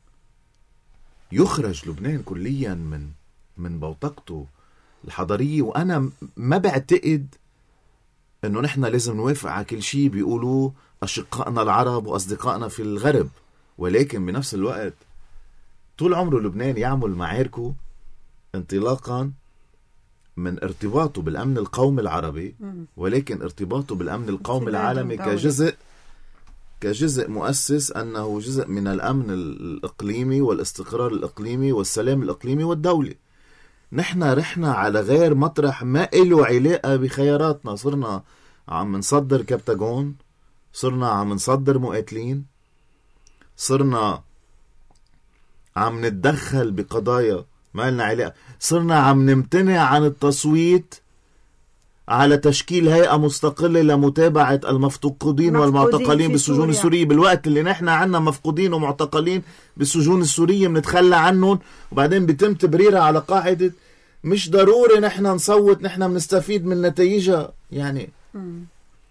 يخرج لبنان كليا من من بوتقته الحضارية. وأنا ما بعتقد أنه نحن لازم نوافق على كل شيء بيقولوا أشقائنا العرب وأصدقائنا في الغرب، ولكن بنفس الوقت طول عمره لبنان يعمل معاركه انطلاقا من ارتباطه بالأمن القومي العربي، ولكن ارتباطه بالأمن القومي العالمي كجزء كجزء مؤسس، أنه جزء من الأمن الإقليمي والاستقرار الإقليمي والسلام الإقليمي والدولي. نحن رحنا على غير مطرح ما إله علاقة بخياراتنا. صرنا عم نصدر كبتاغون، صرنا عم نصدر مقاتلين، صرنا عم نتدخل بقضايا ما لنا علاقة، صرنا عم نمتنع عن التصويت على تشكيل هيئة مستقلة لمتابعة المفقودين والمعتقلين بالسجون السورية، بالوقت اللي نحن عنا مفقودين ومعتقلين بالسجون السورية بنتخلى عنهم، وبعدين بيتم تبريرها على قاعدة مش ضروري نحن نصوت، نحن بنستفيد من نتائجها. يعني م.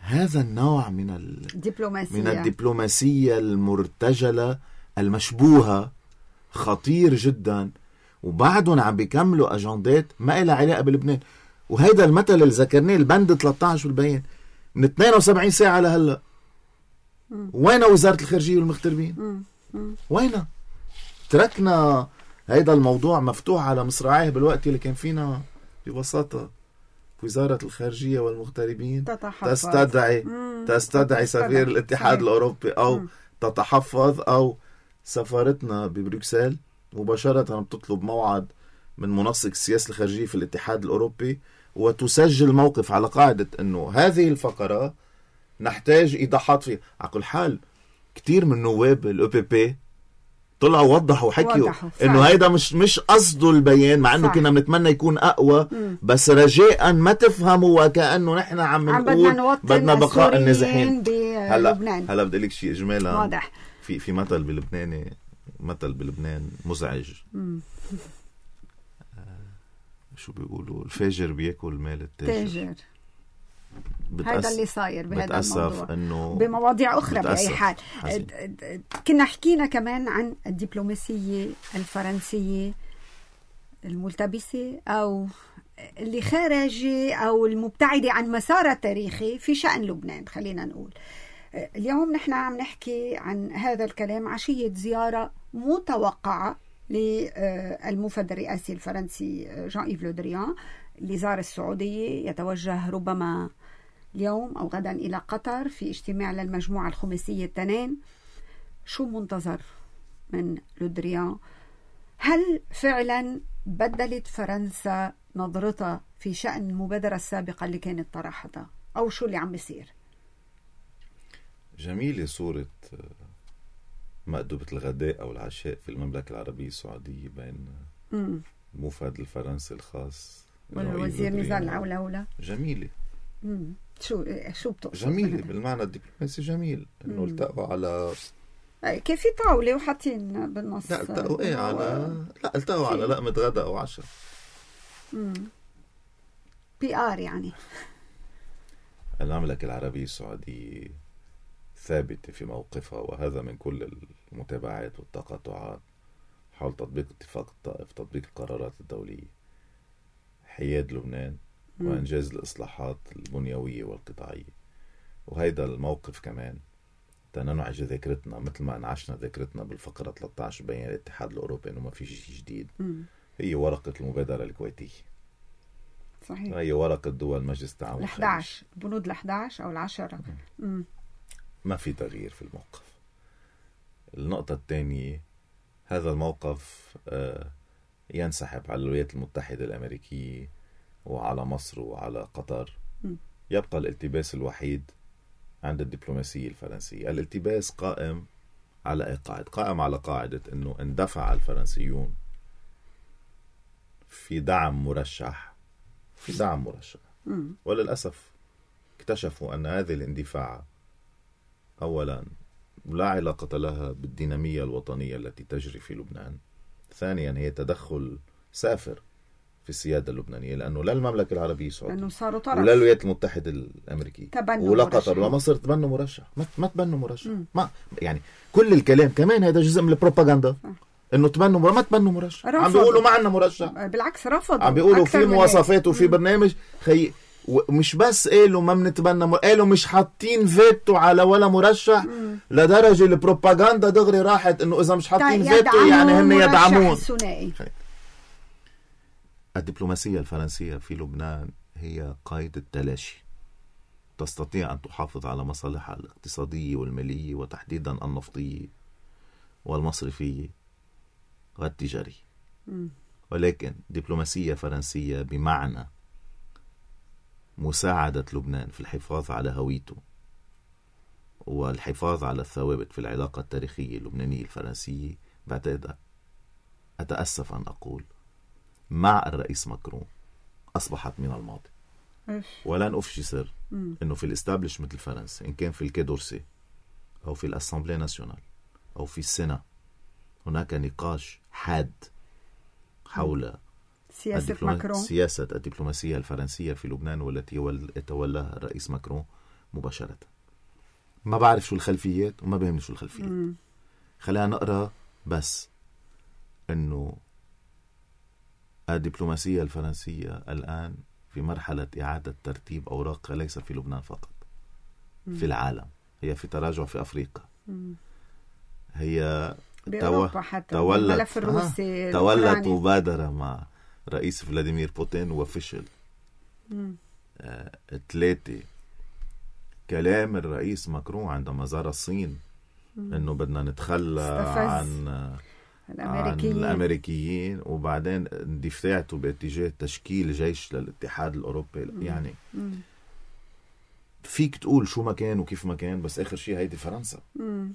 هذا النوع من الدبلوماسية من الدبلوماسية المرتجلة المشبوهة خطير جدا، وبعدهم عم بيكملوا أجندات ما إلها علاقة بلبنان. وهيدا المثل اللي ذكرناه البند ثلاثة عشر بالبيان من اثنين وسبعين ساعة لهلا، وين وزارة الخارجية والمغتربين؟ وين تركنا هيدا الموضوع مفتوح على مصراعيه بالوقت اللي كان فينا ببساطة وزارة الخارجية والمغتربين تتحفظ. تستدعي مم. تستدعي سفير الاتحاد صحيح. الأوروبي أو مم. تتحفظ، أو سفارتنا ببروكسل مباشرة بتطلب موعد من منسق السياسة الخارجية في الاتحاد الأوروبي وتسجل موقف على قاعدة أنه هذه الفقرة نحتاج إيضاحات فيها. على كل حال كتير من نواب الأو بي بي طلعوا وضحوا وحكيوا انه هيدا مش مش قصده البيان، مع انه كنا بنتمنى يكون اقوى. مم. بس رجاء ما تفهموا وكانه نحن عم نقول بدنا بقاء النازحين بلبنان. هلا بدي لك شيء اجمالا واضح. في في مثل بلبنان مثل بلبنان مزعج. آه شو بيقولوا؟ الفاجر بياكل مال التاجر. هذا اللي صاير بهذا الموضوع إنه بمواضيع أخرى. بأي حال حسين. كنا حكينا كمان عن الدبلوماسية الفرنسية الملتبسة أو اللي خارجة أو المبتعدة عن مسار التاريخي في شأن لبنان. خلينا نقول اليوم نحن عم نحكي عن هذا الكلام عشية زيارة متوقعة للمفد الرئاسي الفرنسي جان إيف لو دريان اللي زار السعودية، يتوجه ربما اليوم أو غدا إلى قطر في اجتماع للمجموعة الخماسية التنين. شو منتظر من لو دريان؟ هل فعلا بدلت فرنسا نظرتها في شأن المبادرة السابقة اللي كانت طرحتها، أو شو اللي عم بيصير؟ جميلة صورة مأدبة الغداء أو العشاء في المملكة العربية السعودية بين المفد الفرنسي الخاص والوزير نزار العولة. جميلة. مم. شو شو بتقصد؟ جميلة بالمعنى الدبلوماسي، جميل انه التقوا على كيف في طاولة وحاطين بالنص. لا التقوا ايه على لا التقوا على لقمة غدا او عشاء. بي ار يعني. المملكة العربية السعودية ثابتة في موقفها، وهذا من كل المتابعات والتقاطعات حول تطبيق اتفاق الطائف، تطبيق القرارات الدولية، حياد لبنان وإنجاز الإصلاحات البنيوية والقطاعية. وهيدا الموقف كمان تننعج ذاكرتنا مثل ما انعشنا ذاكرتنا بالفقرة ثلاثة عشر بيان الاتحاد الأوروبي إنه ما في شيء جديد. مم. هي ورقة المبادرة الكويتية. صحيح. هي ورقة دول مجلس التعاون ال إحدى عشر بنود ال إحدى عشر أو العشرة. مم. ما في تغيير في الموقف. النقطة الثانية، هذا الموقف آه ينسحب على الولايات المتحدة الأمريكية وعلى مصر وعلى قطر. م. يبقى الالتباس الوحيد عند الدبلوماسية الفرنسية. الالتباس قائم على أي قاعدة؟ قائم على قاعدة أنه اندفع الفرنسيون في دعم مرشح في دعم مرشح م. وللأسف اكتشفوا أن هذه الاندفاع أولا لا علاقة لها بالدينامية الوطنية التي تجري في لبنان. ثانيا هي تدخل سافر في السيادة اللبنانية، لأنه لا المملكة العربية السعودية ولا الولايات المتحدة الأمريكية ولا قطر ولا مصر تبنوا مرشح. ما, ما تبنوا مرشح. ما يعني كل الكلام كمان هذا جزء من البروباغندا، إنه تبنوا مرشح. ما تبنوا مرشح. عم بيقولوا ما عنا مرشح، بالعكس رفضوا. عم بيقولوا في مواصفات وفي برنامج. خي ومش بس قالوا ما بنتبنى مر... قالوا مش حاطين فيتو على ولا مرشح. مم. لدرجة البروباغندا دغري راحت إنه إذا مش حاطين فيتو يعني هن يدعمون. الدبلوماسية الفرنسية في لبنان هي قيد التلاشي. تستطيع أن تحافظ على مصالحها الاقتصادية والمالية وتحديدا النفطية والمصرفية والتجارية، ولكن دبلوماسية فرنسية بمعنى مساعدة لبنان في الحفاظ على هويته والحفاظ على الثوابت في العلاقة التاريخية اللبنانية الفرنسية، بعتقد أتأسف أن أقول مع الرئيس ماكرون أصبحت من الماضي. ولن أفشي سر أنه في الاستابلشمنت الفرنسي، إن كان في الكادورسي أو في الأسامبلي ناسيونال أو في السنة، هناك نقاش حاد حول سياسة الدبلوم... ماكرون، سياسة الدبلوماسية الفرنسية في لبنان والتي يتولاها الرئيس ماكرون مباشرة. ما بعرف شو الخلفيات وما بهمني شو الخلفيات. م. خلينا نقرأ بس أنه الدبلوماسية الفرنسية الآن في مرحلة إعادة ترتيب أوراقها، ليس في لبنان فقط، م. في العالم. هي في تراجع في أفريقيا، م. هي بأوروبا حتى الملف الروسي، آه. تولت مبادرة مع رئيس فلاديمير بوتين وفشل. آه. ثلاثة، كلام الرئيس ماكرون عندما زار الصين انه بدنا نتخلى عن الأمريكيين. عن الامريكيين، وبعدين اندفاعته باتجاه تشكيل جيش للاتحاد الاوروبي. مم. يعني مم. فيك تقول شو ما كان وكيف ما كان، بس اخر شيء هيدي فرنسا. مم.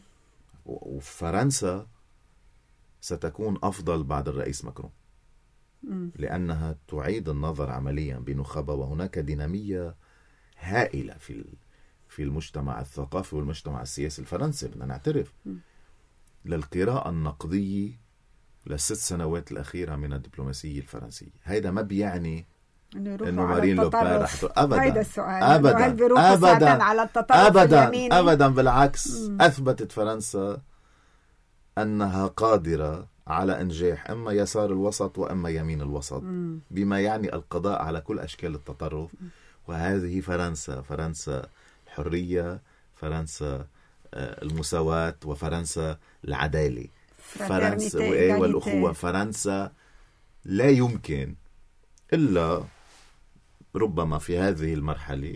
وفرنسا ستكون افضل بعد الرئيس ماكرون، مم. لانها تعيد النظر عمليا بنخبة، وهناك دينامية هائلة في في المجتمع الثقافي والمجتمع السياسي الفرنسي. بدنا نعترف م. للقراءة النقدية للست سنوات الأخيرة من الدبلوماسية الفرنسية. هيدا ما بيعني إنه مارين لوبان رح أبدا هيدا السؤال، أبدا أبدا على التطرف أبدا اليميني. أبدا بالعكس، م. أثبتت فرنسا أنها قادرة على إنجاح إما يسار الوسط وإما يمين الوسط، م. بما يعني القضاء على كل أشكال التطرف. م. وهذه فرنسا، فرنسا الحرية، فرنسا المساواة، وفرنسا العدالة، فرنسا والأخوة. فرنسا لا يمكن إلا ربما في هذه المرحلة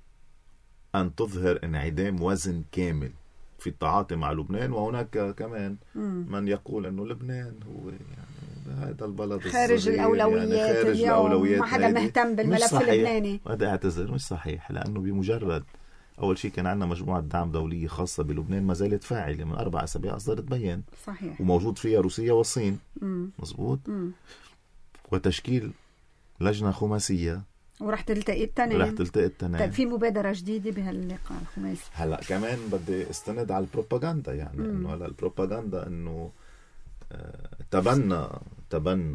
أن تظهر انعدام وزن كامل في التعاطي مع لبنان. وهناك كمان من يقول أنه لبنان هو يعني هذا البلد خارج الأولويات، يعني خارج اليوم الأولويات، ما حدا مهتم بالملف اللبناني. هذا اعتذر مش صحيح، لأنه بمجرد أول شيء كان عندنا مجموعة دعم دولية خاصة بلبنان ما زالت فاعلة، من أربع أسابيع أصدرت بيان، صحيح، وموجود فيها روسيا والصين. مم. مزبوط. مم. وتشكيل لجنة خماسية، ورح تلتقي التنين. رح تلتقي التنين. طيب في مبادرة جديدة بهاللقاء الخماسي. هلا كمان بدي استند على البروباغندا، يعني مم. إنه على البروباغندا إنه آه تبنى تبنى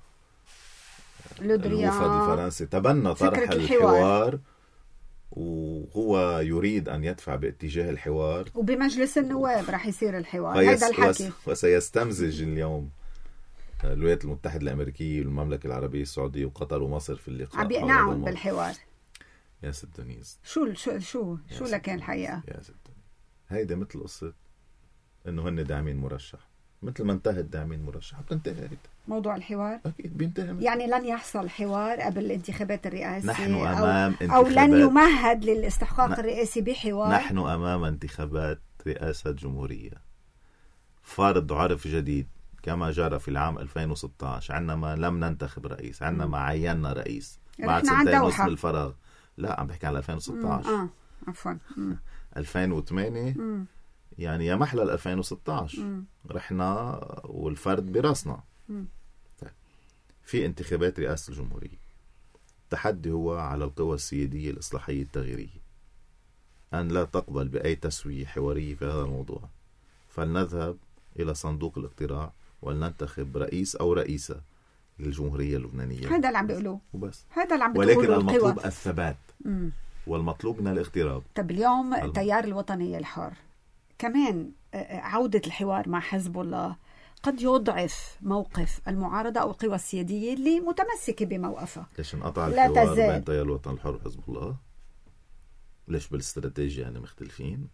الوفد الفرنسي تبنى طرح الحوار. الحوار، وهو يريد أن يدفع باتجاه الحوار، وبمجلس النواب رح يصير الحوار. هذا الحكي. وسيستمزج اليوم الولايات المتحدة الأمريكية والمملكة العربية السعودية وقطر ومصر في اللقاء. عم بيقنعهم بالحوار. يا ست دنيز، شو شو شو شو لكن الحقيقة يا ست دنيز، هيدا مثل قصة إنه هن داعمين مرشح، مثل ما انتهت داعمين مرشح بتنتهي هيدا موضوع الحوار. أكيد بينتهي. يعني لن يحصل حوار قبل الانتخابات الرئاسية، نحن أمام أو, أو لن يمهد للاستحقاق ن... الرئاسي بحوار. نحن أمام انتخابات رئاسة جمهورية، فرض عرف جديد كما جرى في العام ألفين وستة عشر، عندما لم ننتخب رئيس، عندما عيننا رئيس بعد سنتين ونص من الفراغ. لا عم بحكي على ألفين وستة عشر. اه عفوا. ألفين وثمانية مم. يعني يا محلى ألفين وستة عشر مم. رحنا والفرد براسنا. طيب. في انتخابات رئاسة الجمهورية، التحدي هو على القوى السيادية الإصلاحية التغييرية أن لا تقبل بأي تسوية حوارية في هذا الموضوع، فلنذهب إلى صندوق الاقتراع ولننتخب رئيس أو رئيسة للجمهورية اللبنانية. هذا اللي عم بيقولوه وبس. هذا اللي عم بيقولوه. ولكن المطلوب الثبات مم. والمطلوب من الاغتراب. طب اليوم التيار الوطني الحر كمان عودة الحوار مع حزب الله قد يضعف موقف المعارضة أو القوى السيادية اللي متمسكة بموقفها. ليش انقطع الحوار بين التيار الوطني الحر وحزب الله؟ ليش بالاستراتيجية يعني مختلفين؟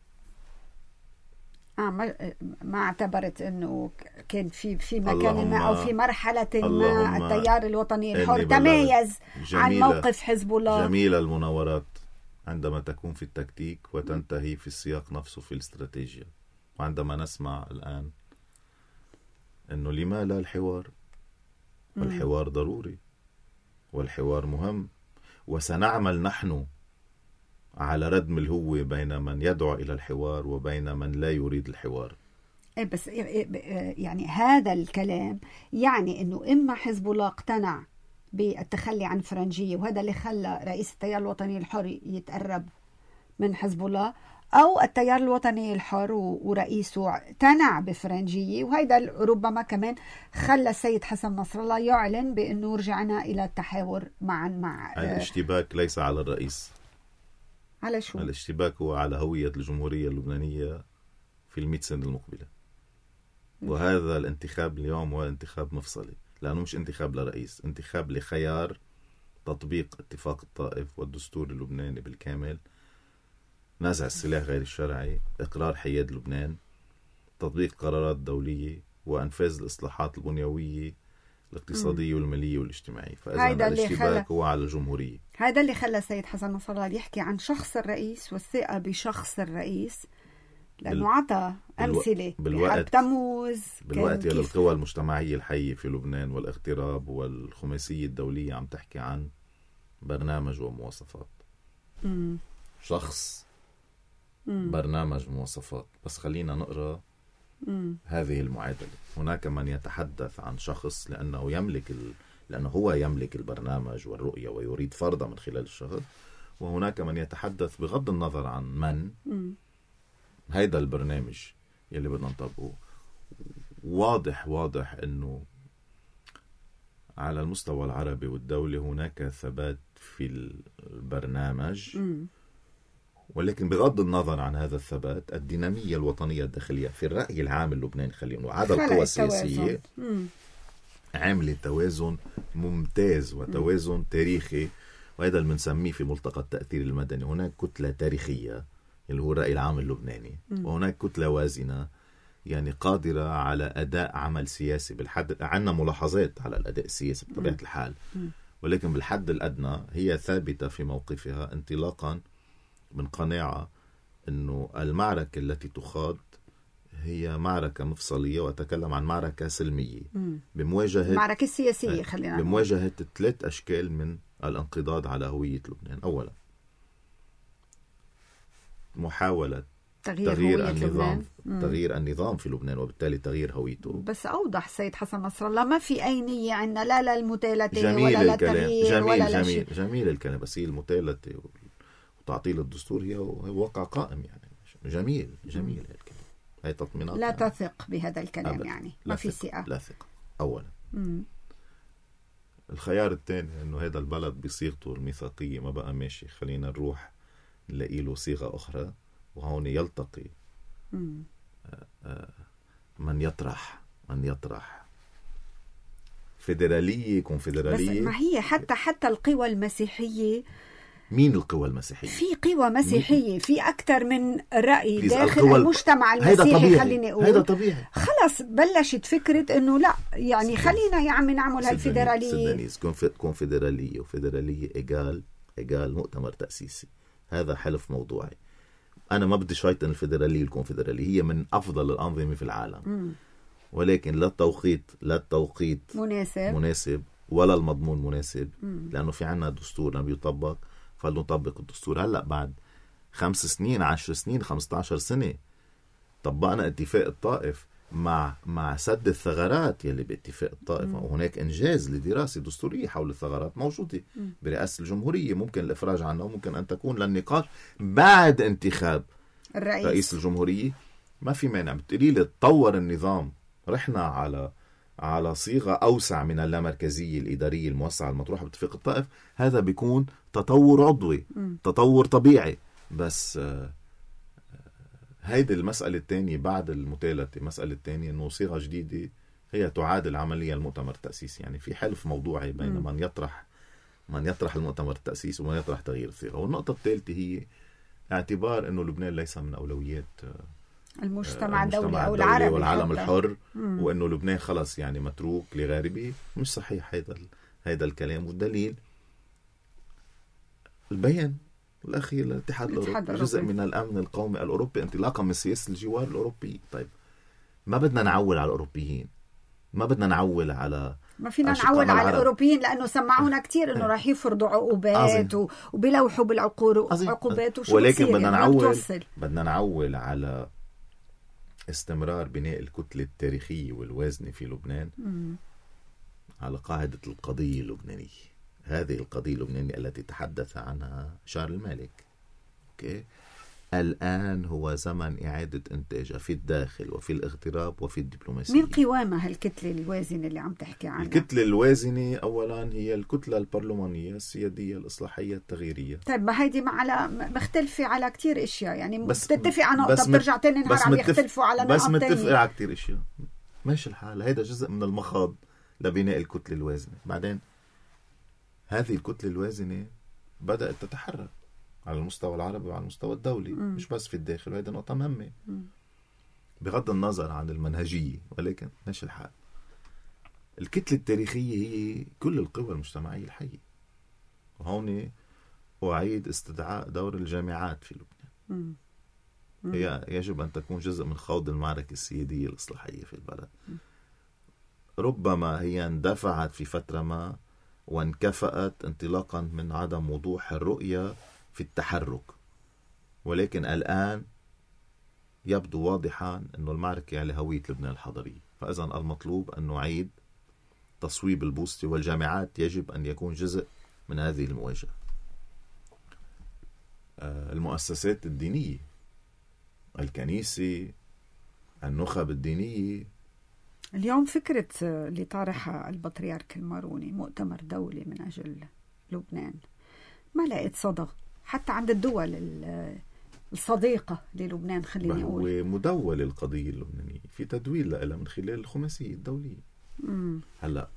آه ما ما اعتبرت إنه كان في في مكان ما أو في مرحلة ما التيار الوطني الحر تميز عن موقف حزب الله. جميلة المناورات عندما تكون في التكتيك وتنتهي في السياق نفسه في الاستراتيجية. وعندما نسمع الآن إنه لما لا الحوار، والحوار ضروري والحوار مهم، وسنعمل نحن على ردم الهوة بين من يدعو إلى الحوار وبين من لا يريد الحوار. إيه بس يعني هذا الكلام يعني إنه إما حزب الله اقتنع بالتخلي عن فرنجية، وهذا اللي خلى رئيس التيار الوطني الحر يتقرب من حزب الله، أو التيار الوطني الحر ورئيسه اقتنع بفرنجية، وهذا ربما كمان خلى السيد حسن نصر الله يعلن بأنه رجعنا إلى التحاور معا مع الاشتباك ليس على الرئيس، على شو؟ الاشتباك هو على هوية الجمهورية اللبنانية في المئة سنة المقبلة. وهذا الانتخاب اليوم هو انتخاب مفصلي، لأنه مش انتخاب لرئيس، انتخاب لخيار تطبيق اتفاق الطائف والدستور اللبناني بالكامل، نزع السلاح غير الشرعي، إقرار حياد لبنان، تطبيق قرارات دولية، وأنفاذ الإصلاحات البنيوية الاقتصادية والمالية والاجتماعية. فإذا الاشتباك هو على الجمهورية. هذا اللي خلى السيد حسن نصر الله يحكي عن شخص الرئيس والثقة بشخص الرئيس، لأنه بال... عطى أمثلة بالوقت تموز بالوقت يلي القوى المجتمعية الحية في لبنان والاغتراب والخماسية الدولية عم تحكي عن برنامج ومواصفات. مم. شخص مم. برنامج مواصفات. بس خلينا نقرأ مم. هذه المعادلة. هناك من يتحدث عن شخص لأنه يملك ال... لأنه هو يملك البرنامج والرؤية ويريد فرضها من خلال الشخص، وهناك من يتحدث بغض النظر عن من مم. هيدا البرنامج يلي بدنا نطبقه. واضح واضح أنه على المستوى العربي والدولي هناك ثبات في البرنامج، مم. ولكن بغض النظر عن هذا الثبات الدينامية الوطنية الداخلية في الرأي العام اللبناني، خلينا نقول عدد القوى السياسية عاملة توازن ممتاز وتوازن تاريخي، وهذا اللي بنسميه في ملتقى التأثير المدني. هناك كتلة تاريخية اللي هو الرأي العام اللبناني، وهناك كتلة وازنة يعني قادرة على أداء عمل سياسي بالحد. عنا ملاحظات على الأداء السياسي بطبيعة الحال، ولكن بالحد الأدنى هي ثابتة في موقفها، انطلاقا من قناعة أنه المعركة التي تخاض هي معركة مفصلية، وأتكلم عن معركة سلمية بمواجهة معركة سياسية، خلينا بمواجهة ثلاث أشكال من الانقضاض على هوية لبنان. أولا محاولة تغيير, تغيير النظام تغيير النظام في لبنان، وبالتالي تغيير هويته. بس أوضح سيد حسن نصر الله ما في أي نية عندنا لا لا المتالتة جميل ولا التغيير جميل ولا جميل جميل الكلام. بس هي المتالتة وتعطيل الدستور هي واقع قائم يعني. جميل جميل الكلام. هي تطمينات لا يعني. تثق بهذا الكلام أبداً. يعني ما في ثقة. لا ثقة أولا. مم. الخيار الثاني إنه هذا البلد بصيغته الميثاقية ما بقى ماشي، خلينا نروح نلاقي له صيغة أخرى، وهون يلتقي مم. من يطرح من يطرح فيدرالية كونفدرالية. بس ما هي حتى حتى القوى المسيحية. مين القوى المسيحية؟ في قوى مسيحية، في أكثر من رأي داخل القوى المجتمع المسيحي. خليني أقول هذا طبيعي. خلص بلشت فكرة إنه لا يعني خلينا يا عمي نعمل هالفيدرالية. كونفدرالية وفيدرالية إيجال إيجال مؤتمر تأسيسي. هذا حلف موضوعي. أنا ما بدي شايطن الفيدرالية الكونفدرالية، هي من أفضل الأنظمة في العالم. م. ولكن لا التوقيت لا التوقيت مناسب مناسب ولا المضمون مناسب. م. لأنه في عنا دستور لم يطبق، فلنطبق الدستور. هلأ بعد خمس سنين عشر سنين خمسة عشر سنة طبقنا اتفاق الطائف مع مع سد الثغرات يلي باتفاق الطائف. وهناك إنجاز لدراسة دستورية حول الثغرات موجودة برئاسة الجمهورية، ممكن الإفراج عنها وممكن أن تكون للنقاش بعد انتخاب الرئيس. رئيس الجمهورية. ما في مانع. بتقولي لي تطور النظام، رحنا على على صيغة أوسع من اللامركزية الإدارية الموسعة المطروحة باتفاق الطائف، هذا بيكون تطور عضوي م. تطور طبيعي. بس هيدي المسألة الثانية بعد المتالتة. المسألة الثانية أنه صيغة جديدة هي تعادل عمليا المؤتمر التأسيسي. يعني في حلف موضوعي بين م. من يطرح من يطرح المؤتمر التأسيسي ومن يطرح تغيير الصيغة. والنقطة الثالثة هي اعتبار أنه لبنان ليس من أولويات المجتمع الدولي أو العربي والعالم الحر، وأنه لبنان خلص يعني متروك لغاربي. مش صحيح هذا هذا الكلام. والدليل البيان الأخير للاتحاد الأوروبي، جزء من الأمن القومي الأوروبي انطلاقا من سياسة الجوار الأوروبي. طيب ما بدنا نعول على الأوروبيين، ما بدنا نعول على ما فينا نعول على الأوروبيين، لأنه سمعونا كتير إنه راح يفرضوا عقوبات وبيلوحوا بالعقوبات. ولكن بدنا نعول بدنا نعول على استمرار بناء الكتلة التاريخية والوازنة في لبنان م. على قاعدة القضية اللبنانية. هذه القضية اللبنانية التي تحدث عنها شارل المالك. أوكي. الآن هو زمن إعادة إنتاجها في الداخل وفي الاغتراب وفي الدبلوماسية. مين قوامها هالكتلة الوازنة اللي عم تحكي عنها؟ الكتلة الوازنة أولا هي الكتلة البرلمانية السيادية الإصلاحية التغييرية. طيب ما هيدي مع على مختلفة على كتير إشياء، يعني بتتفق على نقطة بترجع تاني نهار عم يختلفوا على نقطة تانية. بس متفق على كتير إشياء، ماشي الحال. هيدا جزء من المخاض لبناء الكتلة الوازنة. بعدين هذه الكتلة الوازنة بدأت تتحرك على المستوى العربي وعلى المستوى الدولي، م. مش بس في الداخل، وهذه نقطة مهمة بغض النظر عن المنهجية، ولكن ماشي الحال. الكتلة التاريخية هي كل القوى المجتمعية الحية، وهون أعيد استدعاء دور الجامعات في لبنان. م. م. هي يجب أن تكون جزء من خوض المعركة السيادية الإصلاحية في البلد. م. ربما هي اندفعت في فترة ما وانكفأت انطلاقا من عدم وضوح الرؤية في التحرك، ولكن الآن يبدو واضحا أن المعركة على هوية لبنان الحضرية. فإذا المطلوب أن نعيد تصويب البوصلة، والجامعات يجب أن يكون جزء من هذه المواجهة. المؤسسات الدينية، الكنيسة، النخب الدينية. اليوم فكرة اللي طارحها البطريرك الماروني مؤتمر دولي من أجل لبنان ما لقيت صدى حتى عند الدول الصديقة للبنان. خليني أقول هو مدول القضية اللبنانية في تدويل لها من خلال الخماسية الدولية. مم. هلأ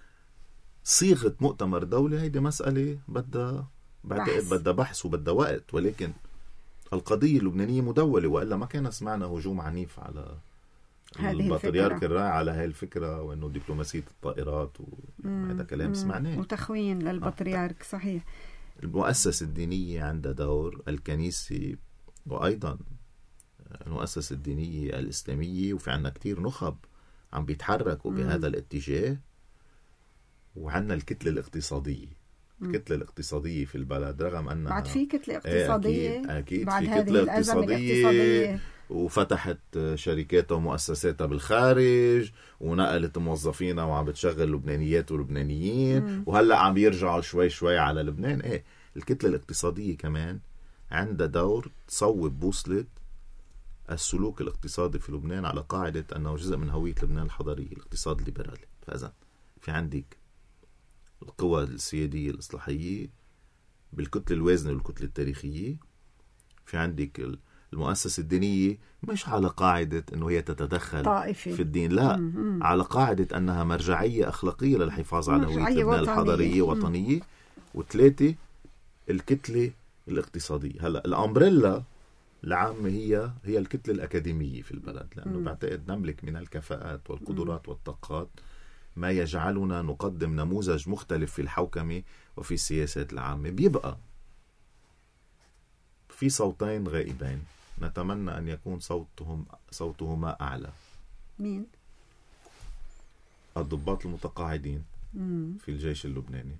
صيغة مؤتمر دولي هيدي مسألة بدها بعتقد بدها بحث وبدها وقت، ولكن القضية اللبنانية مدولة، وإلا ما كان سمعنا هجوم عنيف على البطريرك الراعي على هاي الفكرة، وإنه دبلوماسية الطائرات وهذا كلام سمعناه وتخوين للبطريرك. آه. صحيح. المؤسسة الدينية عندها دور، الكنيسة، وأيضا المؤسسة الدينية الإسلامية، وفي عنا كتير نخب عم بيتحركوا مم. بهذا الاتجاه. وعنا الكتلة الاقتصادية، الكتلة الاقتصادية في البلد، رغم أنها بعد في كتلة اقتصادية أكيد, أكيد بعد في كتلة اقتصادية، وفتحت شركاتها ومؤسساتها بالخارج، ونقلت موظفينها وعم بتشغل لبنانيات ولبنانيين، مم. وهلأ عم يرجعوا شوي شوي على لبنان. إيه الكتلة الاقتصادية كمان عندها دور تصوب بوصلة السلوك الاقتصادي في لبنان على قاعدة أنه جزء من هوية لبنان الحضارية، الاقتصاد الليبرالي. فإذا في عندك القوى السيادية الإصلاحية بالكتلة الوازنة والكتلة التاريخية، في عندك المؤسسة الدينية مش على قاعدة أنه هي تتدخل طائفي في الدين، لا، مم. على قاعدة أنها مرجعية أخلاقية للحفاظ على هوية لبنان الحضارية وطنية. وثلاثة الكتلة الاقتصادية. هلا الأمبريلا العامة هي هي الكتلة الأكاديمية في البلد، لأنه مم. بعتقد نملك من الكفاءات والقدرات مم. والطاقات ما يجعلنا نقدم نموذج مختلف في الحوكمة وفي السياسات العامة. بيبقى في صوتين غائبين نتمنى أن يكون صوتهم صوتهما أعلى. مين؟ الضباط المتقاعدين مم. في الجيش اللبناني،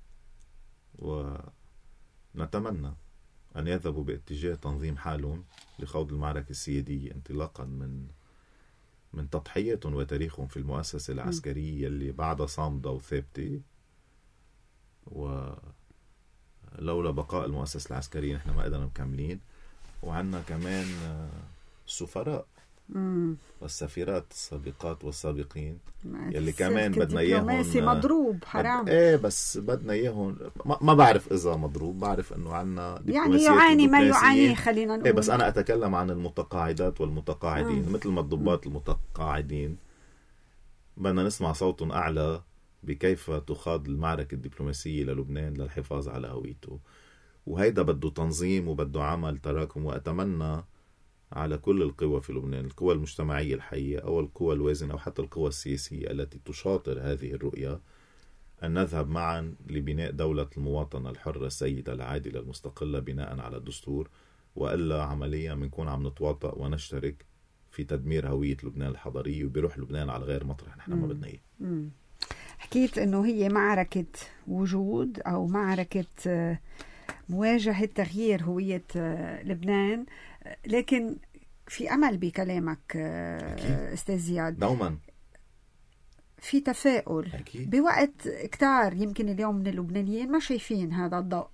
ونتمنى أن يذهبوا باتجاه تنظيم حالهم لخوض المعركة السيادية، انطلاقا من من تضحياتهم وتاريخهم في المؤسسة العسكرية اللي بعدها صامدة وثابتة. ولولا بقاء المؤسسة العسكرية نحن ما قدرنا مكملين. وعنا كمان السفراء مم. والسفيرات السابقات والسابقين يلي كمان بدنا اياهم مضروب حرام. ايه بس بدنا اياهم، ما, ما بعرف اذا مضروب، بعرف انه عنا يعني يعاني ما يعاني، خلينا نقول. ايه بس انا اتكلم عن المتقاعدات والمتقاعدين. مم. مثل ما الضباط المتقاعدين بدنا نسمع صوتهم اعلى بكيف تخاض المعركة الدبلوماسية للبنان للحفاظ على هويته. وهيدا بده تنظيم وبده عمل تراكم. وأتمنى على كل القوى في لبنان، القوى المجتمعية الحية أو القوى الوازنة أو حتى القوى السياسية التي تشاطر هذه الرؤية، أن نذهب معا لبناء دولة المواطنة الحرة السيدة العادلة المستقلة بناء على الدستور، وإلا عمليا بنكون عم نتواطأ ونشترك في تدمير هوية لبنان الحضارية وبروح لبنان على غير مطرح نحن ما بدنا إياه. حكيت إنه هي معركة وجود أو معركة مواجهة تغيير هوية لبنان، لكن في أمل بكلامك أستاذ زياد. دوما في تفاؤل أكيد. بوقت كتار يمكن اليوم من اللبنانيين ما شايفين هذا الضوء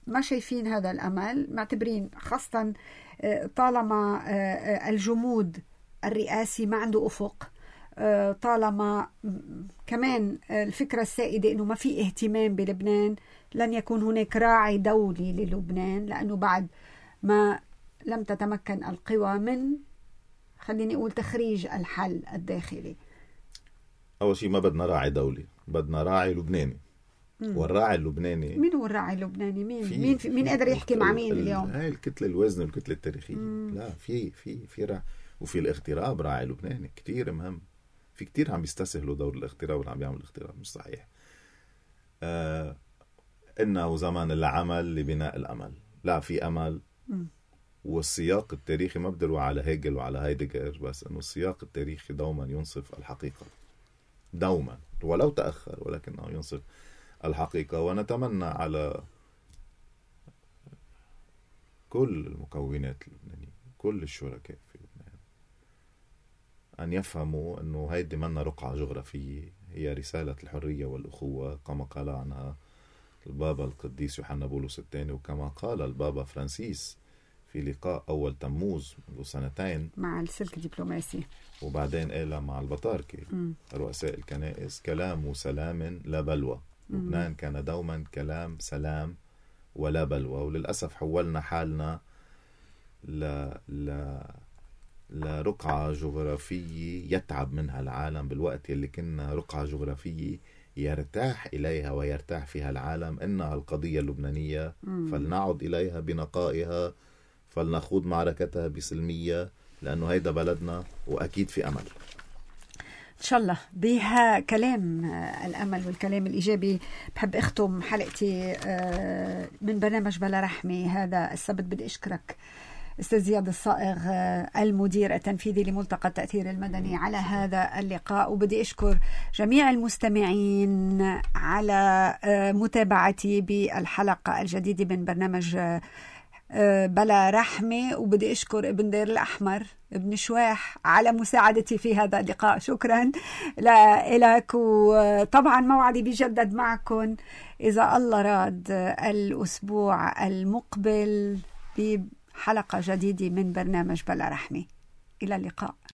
ما شايفين هذا الأمل، معتبرين خاصة طالما الجمود الرئاسي ما عنده أفق، طالما كمان الفكرة السائدة إنه ما في اهتمام بلبنان، لن يكون هناك راعي دولي للبنان، لأنه بعد ما لم تتمكن القوى من، خليني أقول، تخريج الحل الداخلي. أول شيء ما بدنا راعي دولي، بدنا راعي لبناني. مم. والراعي اللبناني، مين هو الراعي اللبناني؟ مين في مين في مين قادر يحكي مع مين اليوم؟ هاي الكتلة الوزن والكتلة التاريخية. مم. لا في في في راعي، وفي الاغتراب راعي لبناني كتير مهم. في كتير عم يستسهلوا دور الاغتراب واللي عم يعمل الاغتراب، مش صحيح. آه إنه زمان العمل لبناء الأمل. لا، في أمل. م. والسياق التاريخي ما بدلوا على هيجل وعلى هايدجر، بس إنه السياق التاريخي دوما ينصف الحقيقة، دوما ولو تأخر، ولكنه ينصف الحقيقة. ونتمنى على كل المكونات اللبنانية، كل الشركاء في لبنان، أن يفهموا أنه هيدي منا رقعة جغرافية، هي رسالة الحرية والأخوة كما قال عنها البابا القديس يوحنا بولس الثاني، وكما قال البابا فرانسيس في لقاء أول تموز منذ سنتين مع السلك الدبلوماسي، وبعدين قالها مع البطاركة رؤساء الكنائس: كلام وسلام لا بلوى. لبنان كان دوما كلام سلام ولا بلوى. وللأسف حولنا حالنا ل... ل... لرقعة جغرافية يتعب منها العالم، بالوقت اللي كنا رقعة جغرافية يرتاح إليها ويرتاح فيها العالم. إنها القضية اللبنانية، فلنعد إليها بنقائها، فلنخوض معركتها بسلمية، لأنه هيدا بلدنا وأكيد في أمل. إن شاء الله. بها كلام الأمل والكلام الإيجابي بحب أختم حلقتي من برنامج بلا رحمة هذا السبت. بدي أشكرك أستاذ زياد الصائغ، المدير التنفيذي لملتقى التأثير المدني، على هذا اللقاء. وبدي أشكر جميع المستمعين على متابعتي بالحلقة الجديدة من برنامج بلا رحمة. وبدي أشكر ابن دير الأحمر ابن شواح على مساعدتي في هذا اللقاء. شكرا لك. وطبعا موعدي بيجدد معكم إذا الله راد الأسبوع المقبل بحلقة جديدة من برنامج بلا رحمة. إلى اللقاء.